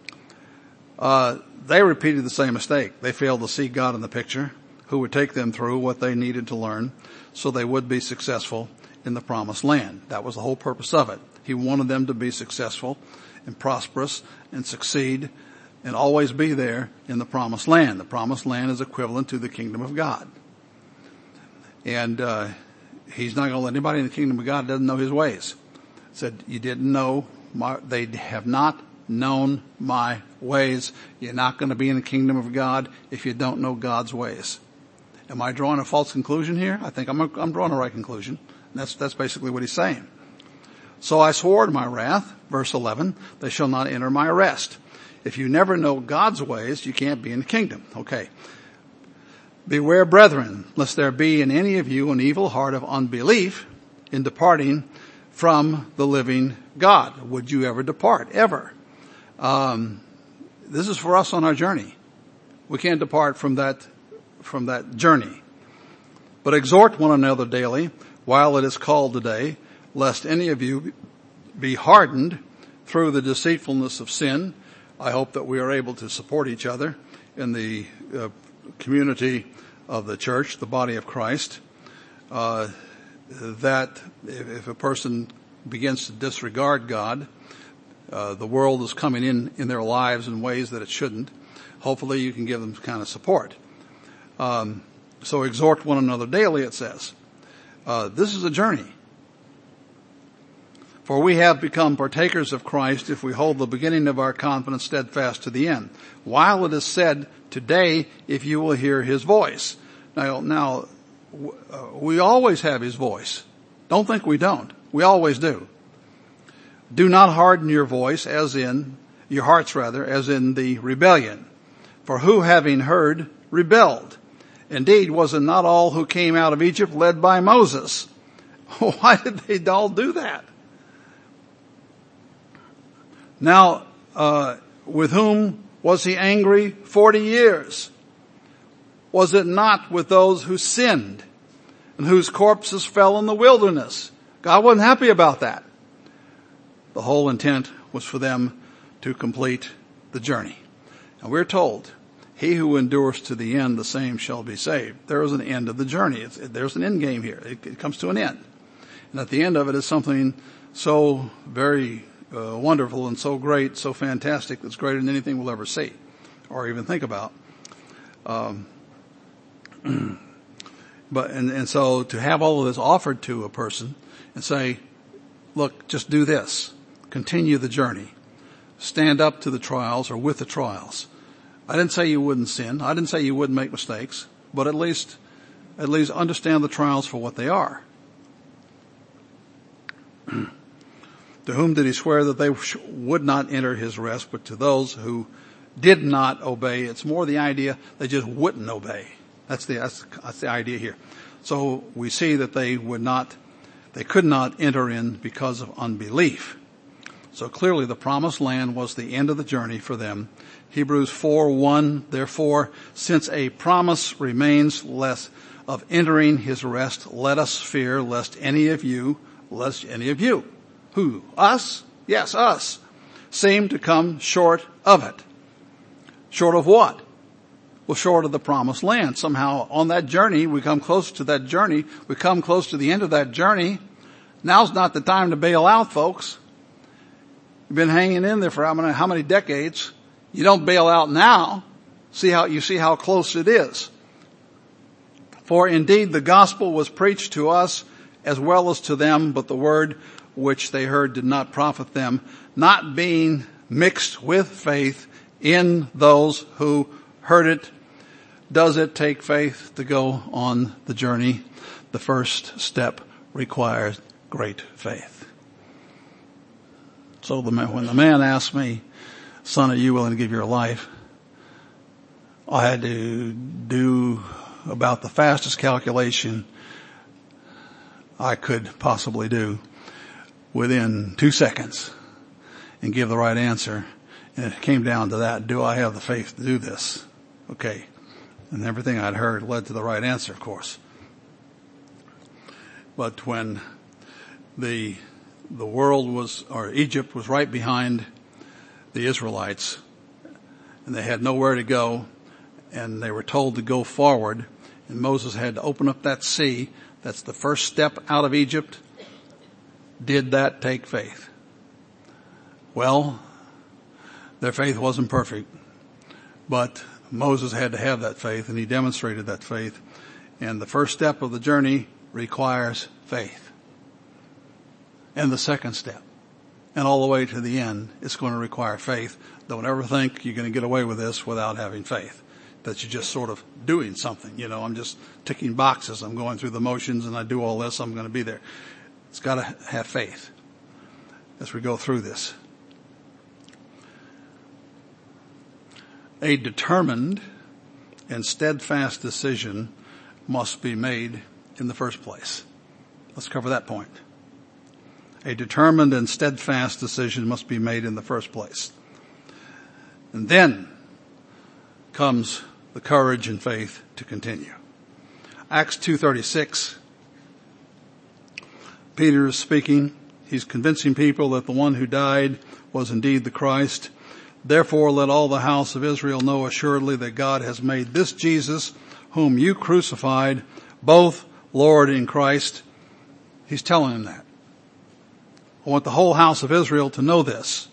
Speaker 1: They repeated the same mistake. They failed to see God in the picture, who would take them through what they needed to learn so they would be successful in the promised land. That was the whole purpose of it. He wanted them to be successful and prosperous and succeed and always be there in the promised land. The promised land is equivalent to the kingdom of God. And he's not going to let anybody in the kingdom of God that doesn't know his ways. He said, you didn't know they have not known my ways. You're not going to be in the kingdom of God if you don't know God's ways. Am I drawing a false conclusion here? I think I'm drawing a right conclusion. And that's basically what he's saying. So I swore in my wrath, verse 11, they shall not enter my rest. If you never know God's ways, you can't be in the kingdom. Okay. Beware, brethren, lest there be in any of you an evil heart of unbelief in departing from the living God. Would you ever depart? Ever. This is for us on our journey. We can't depart from that journey. But exhort one another daily while it is called today, lest any of you be hardened through the deceitfulness of sin. I hope that we are able to support each other in the community of the church, the body of Christ. That if a person begins to disregard God, the world is coming in their lives in ways that it shouldn't. Hopefully you can give them kind of support. So exhort one another daily, it says. This is a journey. For we have become partakers of Christ if we hold the beginning of our confidence steadfast to the end. While it is said, today, if you will hear his voice. Now, we always have his voice. Don't think we don't. We always do. Do not harden your voice as in the rebellion. For who having heard rebelled? Indeed, was it not all who came out of Egypt led by Moses? Why did they all do that? Now, with whom was he angry 40 years? Was it not with those who sinned and whose corpses fell in the wilderness? God wasn't happy about that. The whole intent was for them to complete the journey. And we're told, he who endures to the end, the same shall be saved. There is an end of the journey. There's an end game here. It comes to an end. And at the end of it is something so very wonderful and so great, so fantastic, that's greater than anything we'll ever see or even think about. So to have all of this offered to a person and say, look, just do this. Continue the journey. Stand up to the trials or with the trials. I didn't say you wouldn't sin. I didn't say you wouldn't make mistakes, but at least understand the trials for what they are. To whom did he swear that they would not enter his rest, but to those who did not obey? It's more the idea they just wouldn't obey. That's the idea here. So we see that they could not enter in because of unbelief. So clearly the promised land was the end of the journey for them. Hebrews 4:1, therefore, since a promise remains, let of entering his rest, let us fear lest any of you, who? Us? Yes, us, seem to come short of it. Short of what? Well, short of the promised land. Somehow on that journey, we come close to that journey. We come close to the end of that journey. Now's not the time to bail out, folks. You've been hanging in there for how many decades? You don't bail out now. You see how close it is. For indeed the gospel was preached to us as well as to them, but the word which they heard did not profit them, not being mixed with faith in those who heard it. Does it take faith to go on the journey? The first step requires great faith. So when the man asked me, son, are you willing to give your life? I had to do about the fastest calculation I could possibly do within 2 seconds and give the right answer. And it came down to that. Do I have the faith to do this? Okay. And everything I'd heard led to the right answer, of course. But when the world Egypt was right behind the Israelites, and they had nowhere to go, and they were told to go forward, and Moses had to open up that sea. That's the first step out of Egypt. Did that take faith? Well, their faith wasn't perfect, but Moses had to have that faith, and he demonstrated that faith. And the first step of the journey requires faith. And the second step, and all the way to the end, it's going to require faith. Don't ever think you're going to get away with this without having faith. That you're just sort of doing something. I'm just ticking boxes. I'm going through the motions and I do all this. I'm going to be there. It's got to have faith as we go through this. A determined and steadfast decision must be made in the first place. Let's cover that point. A determined and steadfast decision must be made in the first place. And then comes the courage and faith to continue. Acts 2:36. Peter is speaking. He's convincing people that the one who died was indeed the Christ. Therefore, let all the house of Israel know assuredly that God has made this Jesus, whom you crucified, both Lord and Christ. He's telling them that. I want the whole house of Israel to know this,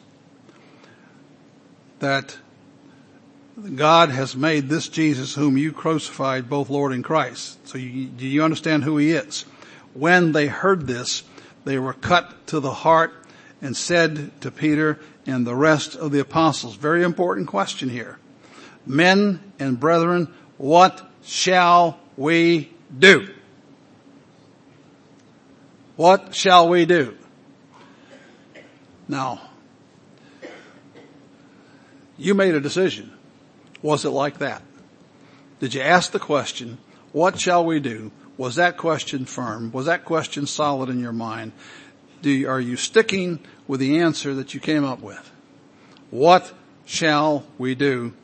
Speaker 1: that God has made this Jesus, whom you crucified, both Lord and Christ. So do you understand who he is? When they heard this, they were cut to the heart and said to Peter and the rest of the apostles, very important question here. Men and brethren, what shall we do? What shall we do? Now, you made a decision. Was it like that? Did you ask the question, what shall we do? Was that question firm? Was that question solid in your mind? Are you sticking with the answer that you came up with? What shall we do?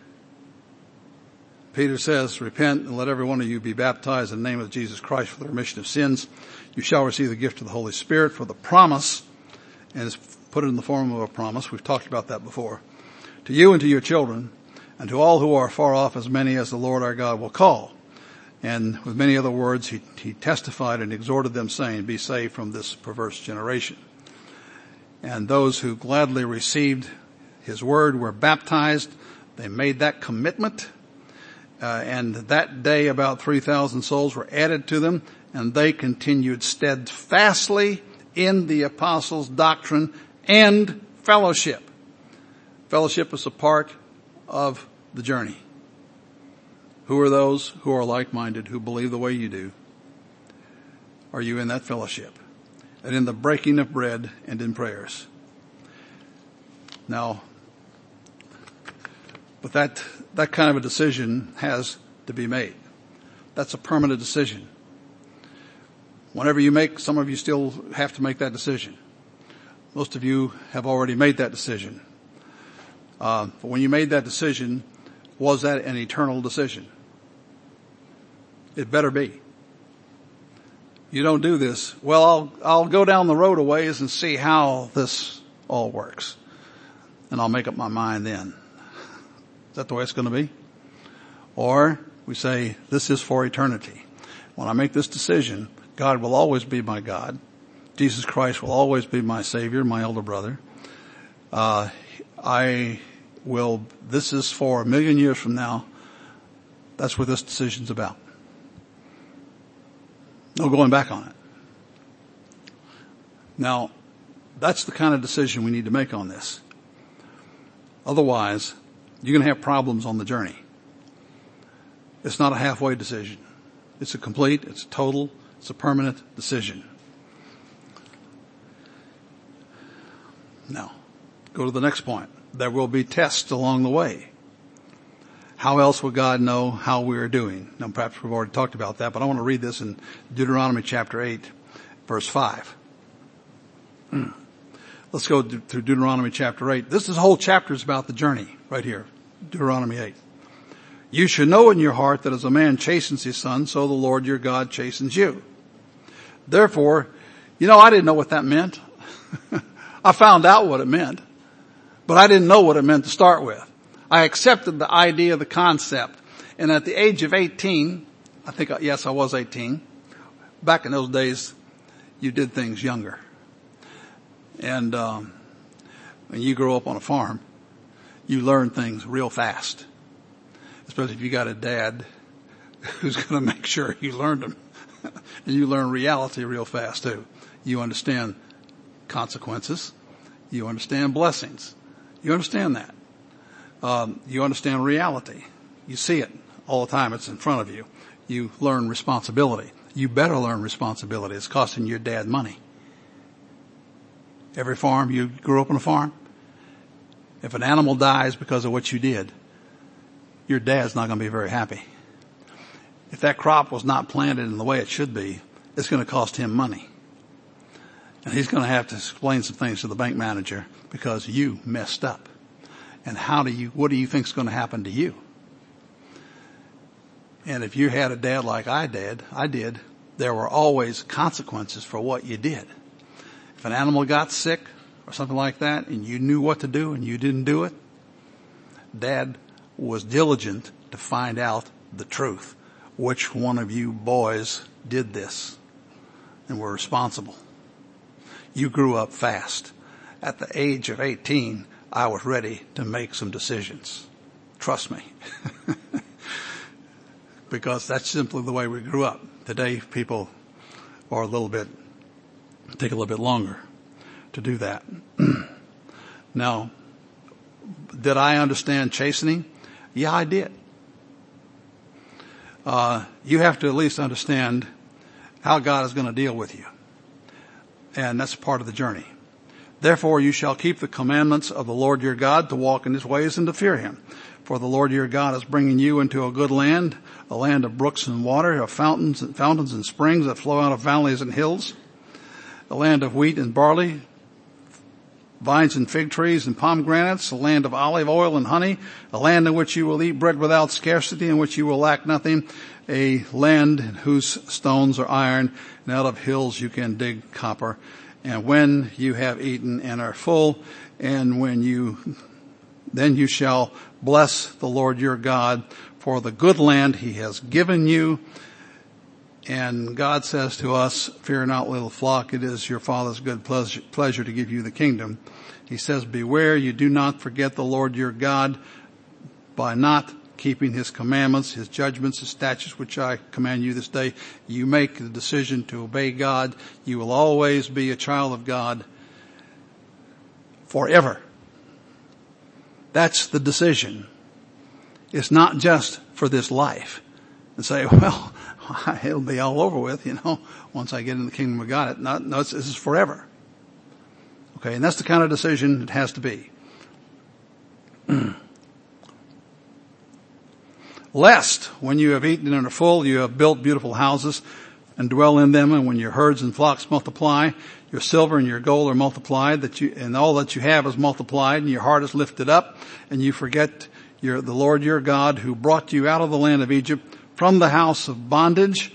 Speaker 1: Peter says, repent and let every one of you be baptized in the name of Jesus Christ for the remission of sins. You shall receive the gift of the Holy Spirit, for the promise, and it's put in the form of a promise. We've talked about that before. To you and to your children, and to all who are far off, as many as the Lord our God will call. And with many other words, he testified and exhorted them, saying, be saved from this perverse generation. And those who gladly received his word were baptized. They made that commitment. And that day about 3,000 souls were added to them, and they continued steadfastly in the apostles' doctrine and fellowship. Fellowship is a part of the journey. Who are those who are like-minded, who believe the way you do? Are you in that fellowship? And in the breaking of bread and in prayers. Now, but that kind of a decision has to be made. That's a permanent decision. Whenever you make, some of you still have to make that decision. Most of you have already made that decision. But when you made that decision, was that an eternal decision? It better be. You don't do this. Well, I'll go down the road a ways and see how this all works. And I'll make up my mind then. Is that the way it's going to be? Or we say, this is for eternity. When I make this decision, God will always be my God. Jesus Christ will always be my Savior, my elder brother. This is for 1,000,000 years from now. That's what this decision's about. No going back on it. Now, that's the kind of decision we need to make on this. Otherwise, you're going to have problems on the journey. It's not a halfway decision. It's a complete, it's a total, it's a permanent decision. Now, go to the next point. There will be tests along the way. How else would God know how we are doing? Now, perhaps we've already talked about that, but I want to read this in Deuteronomy chapter 8, verse 5. Let's go through Deuteronomy chapter 8. This whole chapter is about the journey right here. Deuteronomy 8. You should know in your heart that as a man chastens his son, so the Lord your God chastens you. Therefore, I didn't know what that meant. I found out what it meant, but I didn't know what it meant to start with. I accepted the idea, the concept. And at the age of 18, I was 18. Back in those days, you did things younger. And when you grow up on a farm, you learn things real fast. Especially if you got a dad who's going to make sure you learned them. And you learn reality real fast too. You understand consequences. You understand blessings. You understand that. You understand reality. You see it all the time. It's in front of you. You learn responsibility. You better learn responsibility. It's costing your dad money. Every farm, you grew up on a farm. If an animal dies because of what you did, your dad's not going to be very happy. If that crop was not planted in the way it should be, it's going to cost him money. And he's going to have to explain some things to the bank manager because you messed up. And what do you think is going to happen to you? And if you had a dad like I did, there were always consequences for what you did. If an animal got sick or something like that and you knew what to do and you didn't do it, Dad was diligent to find out the truth. Which one of you boys did this and were responsible? You grew up fast. At the age of 18, I was ready to make some decisions. Trust me. Because that's simply the way we grew up. Today, people are take a little bit longer to do that. Now, did I understand chastening? Yeah, I did. You have to at least understand how God is going to deal with you. And that's part of the journey. Therefore you shall keep the commandments of the Lord your God to walk in his ways and to fear him. For the Lord your God is bringing you into a good land, a land of brooks and water, of fountains and springs that flow out of valleys and hills, a land of wheat and barley, vines and fig trees and pomegranates, a land of olive oil and honey, a land in which you will eat bread without scarcity, in which you will lack nothing, a land whose stones are iron, and out of hills you can dig copper. And when you have eaten and are full, and then you shall bless the Lord your God for the good land he has given you. And God says to us, fear not, little flock, it is your Father's good pleasure to give you the kingdom. He says, beware, you do not forget the Lord your God by not keeping his commandments, his judgments, his statutes, which I command you this day. You make the decision to obey God. You will always be a child of God forever. That's the decision. It's not just for this life. And say, well, it'll be all over with, once I get in the kingdom of God. No, this is forever. Okay, and that's the kind of decision it has to be. Lest, when you have eaten and are full, you have built beautiful houses and dwell in them, and when your herds and flocks multiply, your silver and your gold are multiplied, and all that you have is multiplied, and your heart is lifted up, and you forget the Lord your God who brought you out of the land of Egypt from the house of bondage.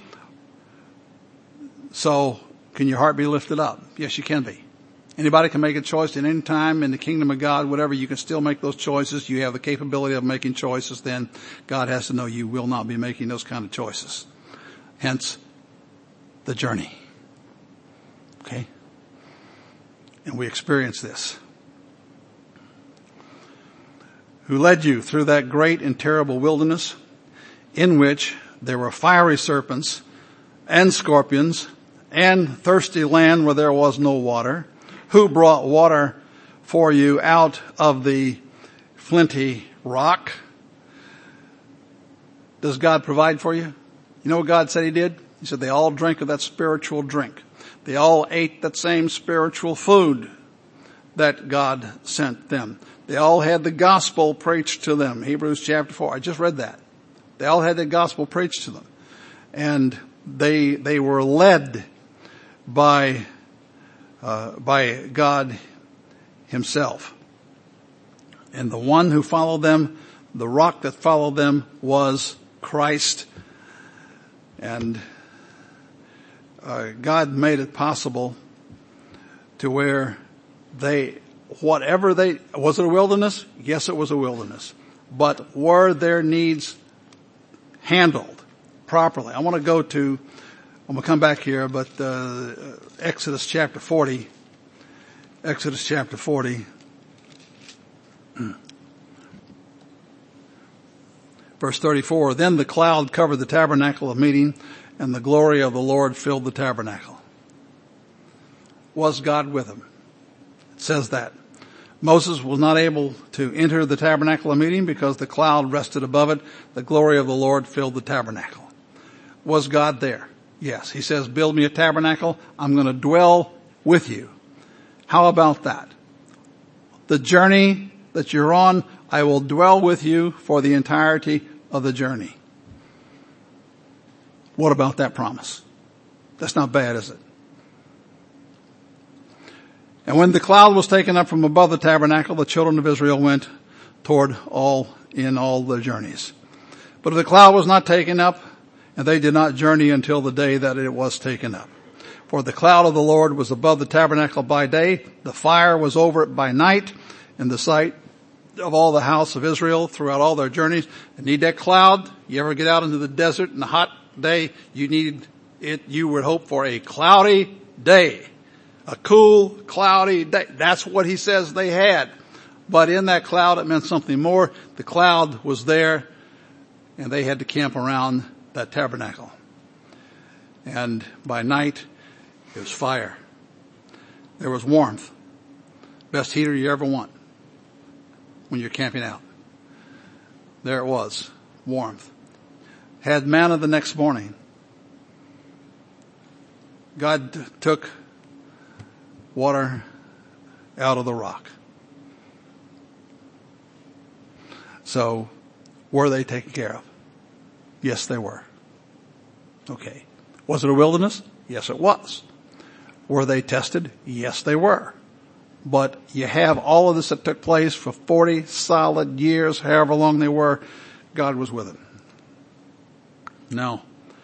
Speaker 1: So can your heart be lifted up? Yes, you can be. Anybody can make a choice at any time in the kingdom of God, whatever. You can still make those choices. You have the capability of making choices. Then God has to know you will not be making those kind of choices. Hence the journey. Okay? And we experience this. Who led you through that great and terrible wilderness, in which there were fiery serpents and scorpions and thirsty land where there was no water, who brought water for you out of the flinty rock. Does God provide for you? You know what God said he did? He said they all drank of that spiritual drink. They all ate that same spiritual food that God sent them. They all had the gospel preached to them. Hebrews chapter 4. I just read that. They all had the gospel preached to them. And they were led by God himself. And the one who followed them, the rock that followed them, was Christ. And God made it possible to where was it a wilderness? Yes, it was a wilderness. But were their needs handled properly? I'm going to come back here, but Exodus chapter 40. Exodus chapter 40. Verse 34, then the cloud covered the tabernacle of meeting, and the glory of the Lord filled the tabernacle. Was God with him? It says that. Moses was not able to enter the tabernacle of meeting because the cloud rested above it. The glory of the Lord filled the tabernacle. Was God there? Yes. He says, build me a tabernacle. I'm going to dwell with you. How about that? The journey that you're on, I will dwell with you for the entirety of the journey. What about that promise? That's not bad, is it? And when the cloud was taken up from above the tabernacle, the children of Israel went toward all their journeys. But if the cloud was not taken up, and they did not journey until the day that it was taken up. For the cloud of the Lord was above the tabernacle by day, the fire was over it by night, in the sight of all the house of Israel throughout all their journeys. They need that cloud. You ever get out into the desert in a hot day, you would hope for a cloudy day. A cool, cloudy day. That's what he says they had. But in that cloud, it meant something more. The cloud was there, and they had to camp around that tabernacle. And by night, it was fire. There was warmth. Best heater you ever want when you're camping out. There it was. Warmth. Had manna the next morning. God took water out of the rock. So, were they taken care of? Yes, they were. Okay. Was it a wilderness? Yes, it was. Were they tested? Yes, they were. But you have all of this that took place for 40 solid years, however long they were. God was with them. No.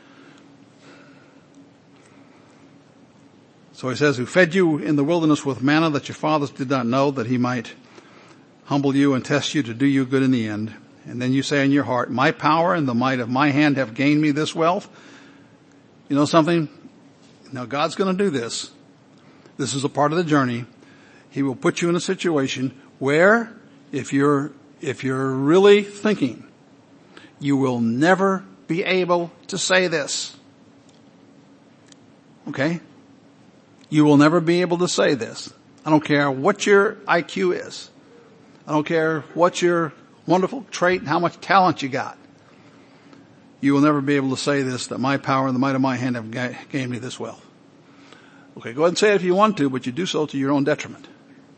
Speaker 1: So he says, who fed you in the wilderness with manna that your fathers did not know, that he might humble you and test you to do you good in the end. And then you say in your heart, my power and the might of my hand have gained me this wealth. You know something? Now God's going to do this. This is a part of the journey. He will put you in a situation where if you're really thinking, you will never be able to say this. Okay? You will never be able to say this. I don't care what your IQ is. I don't care what your wonderful trait and how much talent you got. You will never be able to say this, that my power and the might of my hand have gained me this wealth. Okay, go ahead and say it if you want to, but you do so to your own detriment.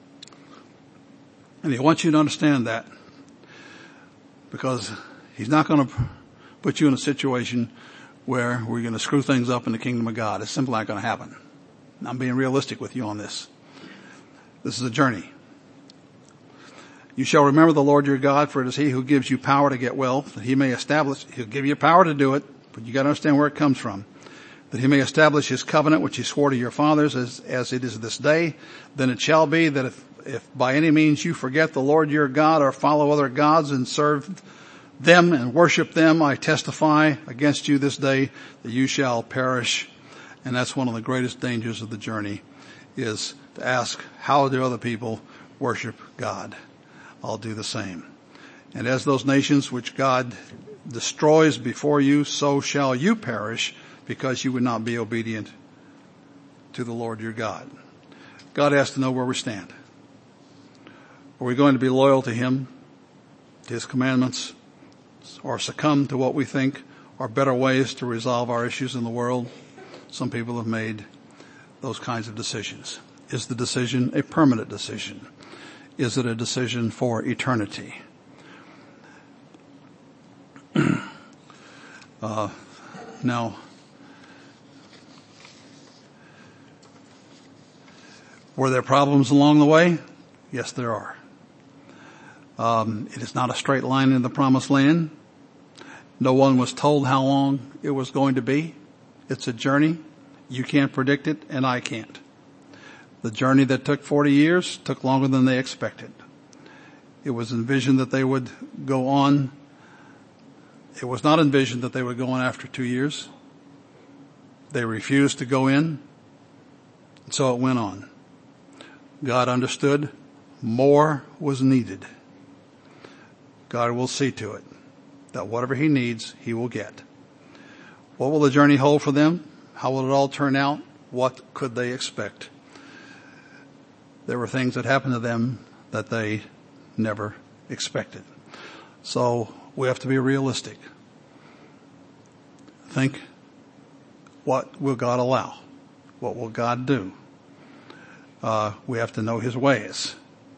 Speaker 1: And he wants you to understand that, because he's not going to put you in a situation where we're going to screw things up in the kingdom of God. It's simply not going to happen. I'm being realistic with you on this. This is a journey. You shall remember the Lord your God, for it is he who gives you power to get wealth, that he may establish, he'll give you power to do it, but you got to understand where it comes from. That he may establish his covenant, which he swore to your fathers as it is this day. Then it shall be that if by any means you forget the Lord your God or follow other gods and serve them and worship them, I testify against you this day that you shall perish. And that's one of the greatest dangers of the journey, is to ask, how do other people worship God? I'll do the same. And as those nations which God destroys before you, so shall you perish, because you would not be obedient to the Lord your God. God has to know where we stand. Are we going to be loyal to him, to his commandments, or succumb to what we think are better ways to resolve our issues in the world? Some people have made those kinds of decisions. Is the decision a permanent decision? Is it a decision for eternity? Now, were there problems along the way? Yes, there are. It is not a straight line in the promised land. No one was told how long it was going to be. It's a journey. You can't predict it, and I can't. The journey that took 40 years took longer than they expected. It was envisioned that they would go on. It was not envisioned that they would go on after 2 years. They refused to go in, and so it went on. God understood more was needed. God will see to it that whatever he needs, he will get. What will the journey hold for them? How will it all turn out? What could they expect? There were things that happened to them that they never expected. So we have to be realistic. Think, what will God allow? What will God do? We have to know his ways.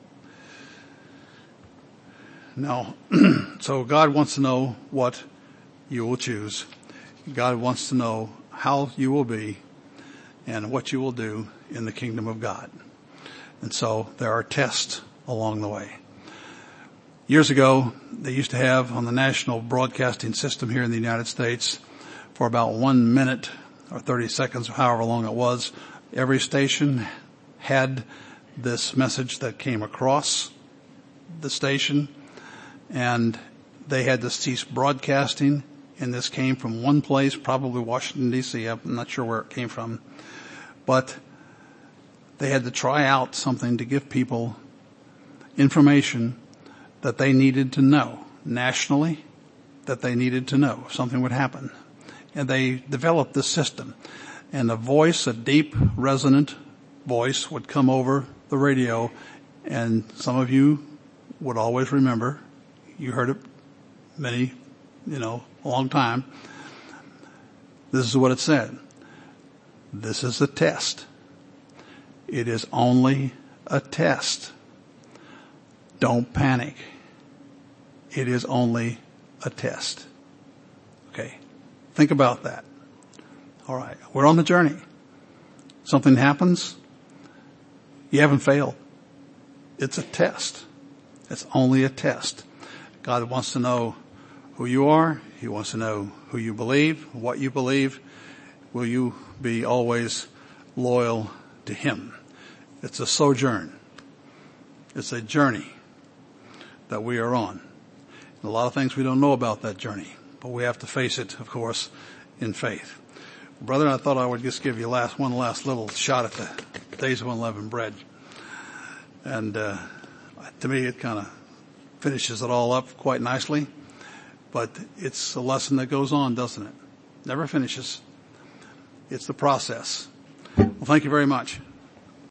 Speaker 1: Now, so God wants to know what you will choose. God wants to know how you will be and what you will do in the kingdom of God. And so there are tests along the way. Years ago, they used to have on the national broadcasting system here in the United States, for about 1 minute or 30 seconds, however long it was, every station had this message that came across the station, and they had to cease broadcasting. And this came from one place, probably Washington, D.C. I'm not sure where it came from. But they had to try out something to give people information that they needed to know nationally, that they needed to know if something would happen. And they developed this system. And a voice, a deep, resonant voice would come over the radio, and some of you would always remember. You heard it many, a long time. This is what it said. This is a test. It is only a test. Don't panic. It is only a test. Okay. Think about that. All right. We're on the journey. Something happens. You haven't failed. It's a test. It's only a test. God wants to know who you are. He wants to know who you believe, what you believe. Will you be always loyal to him? It's a sojourn. It's a journey that we are on. And a lot of things we don't know about that journey, but we have to face it, of course, in faith. Brother, I thought I would just give you one last little shot at the days of unleavened bread. And to me, it kind of finishes it all up quite nicely. But it's a lesson that goes on, doesn't it? Never finishes. It's the process. Well, thank you very much.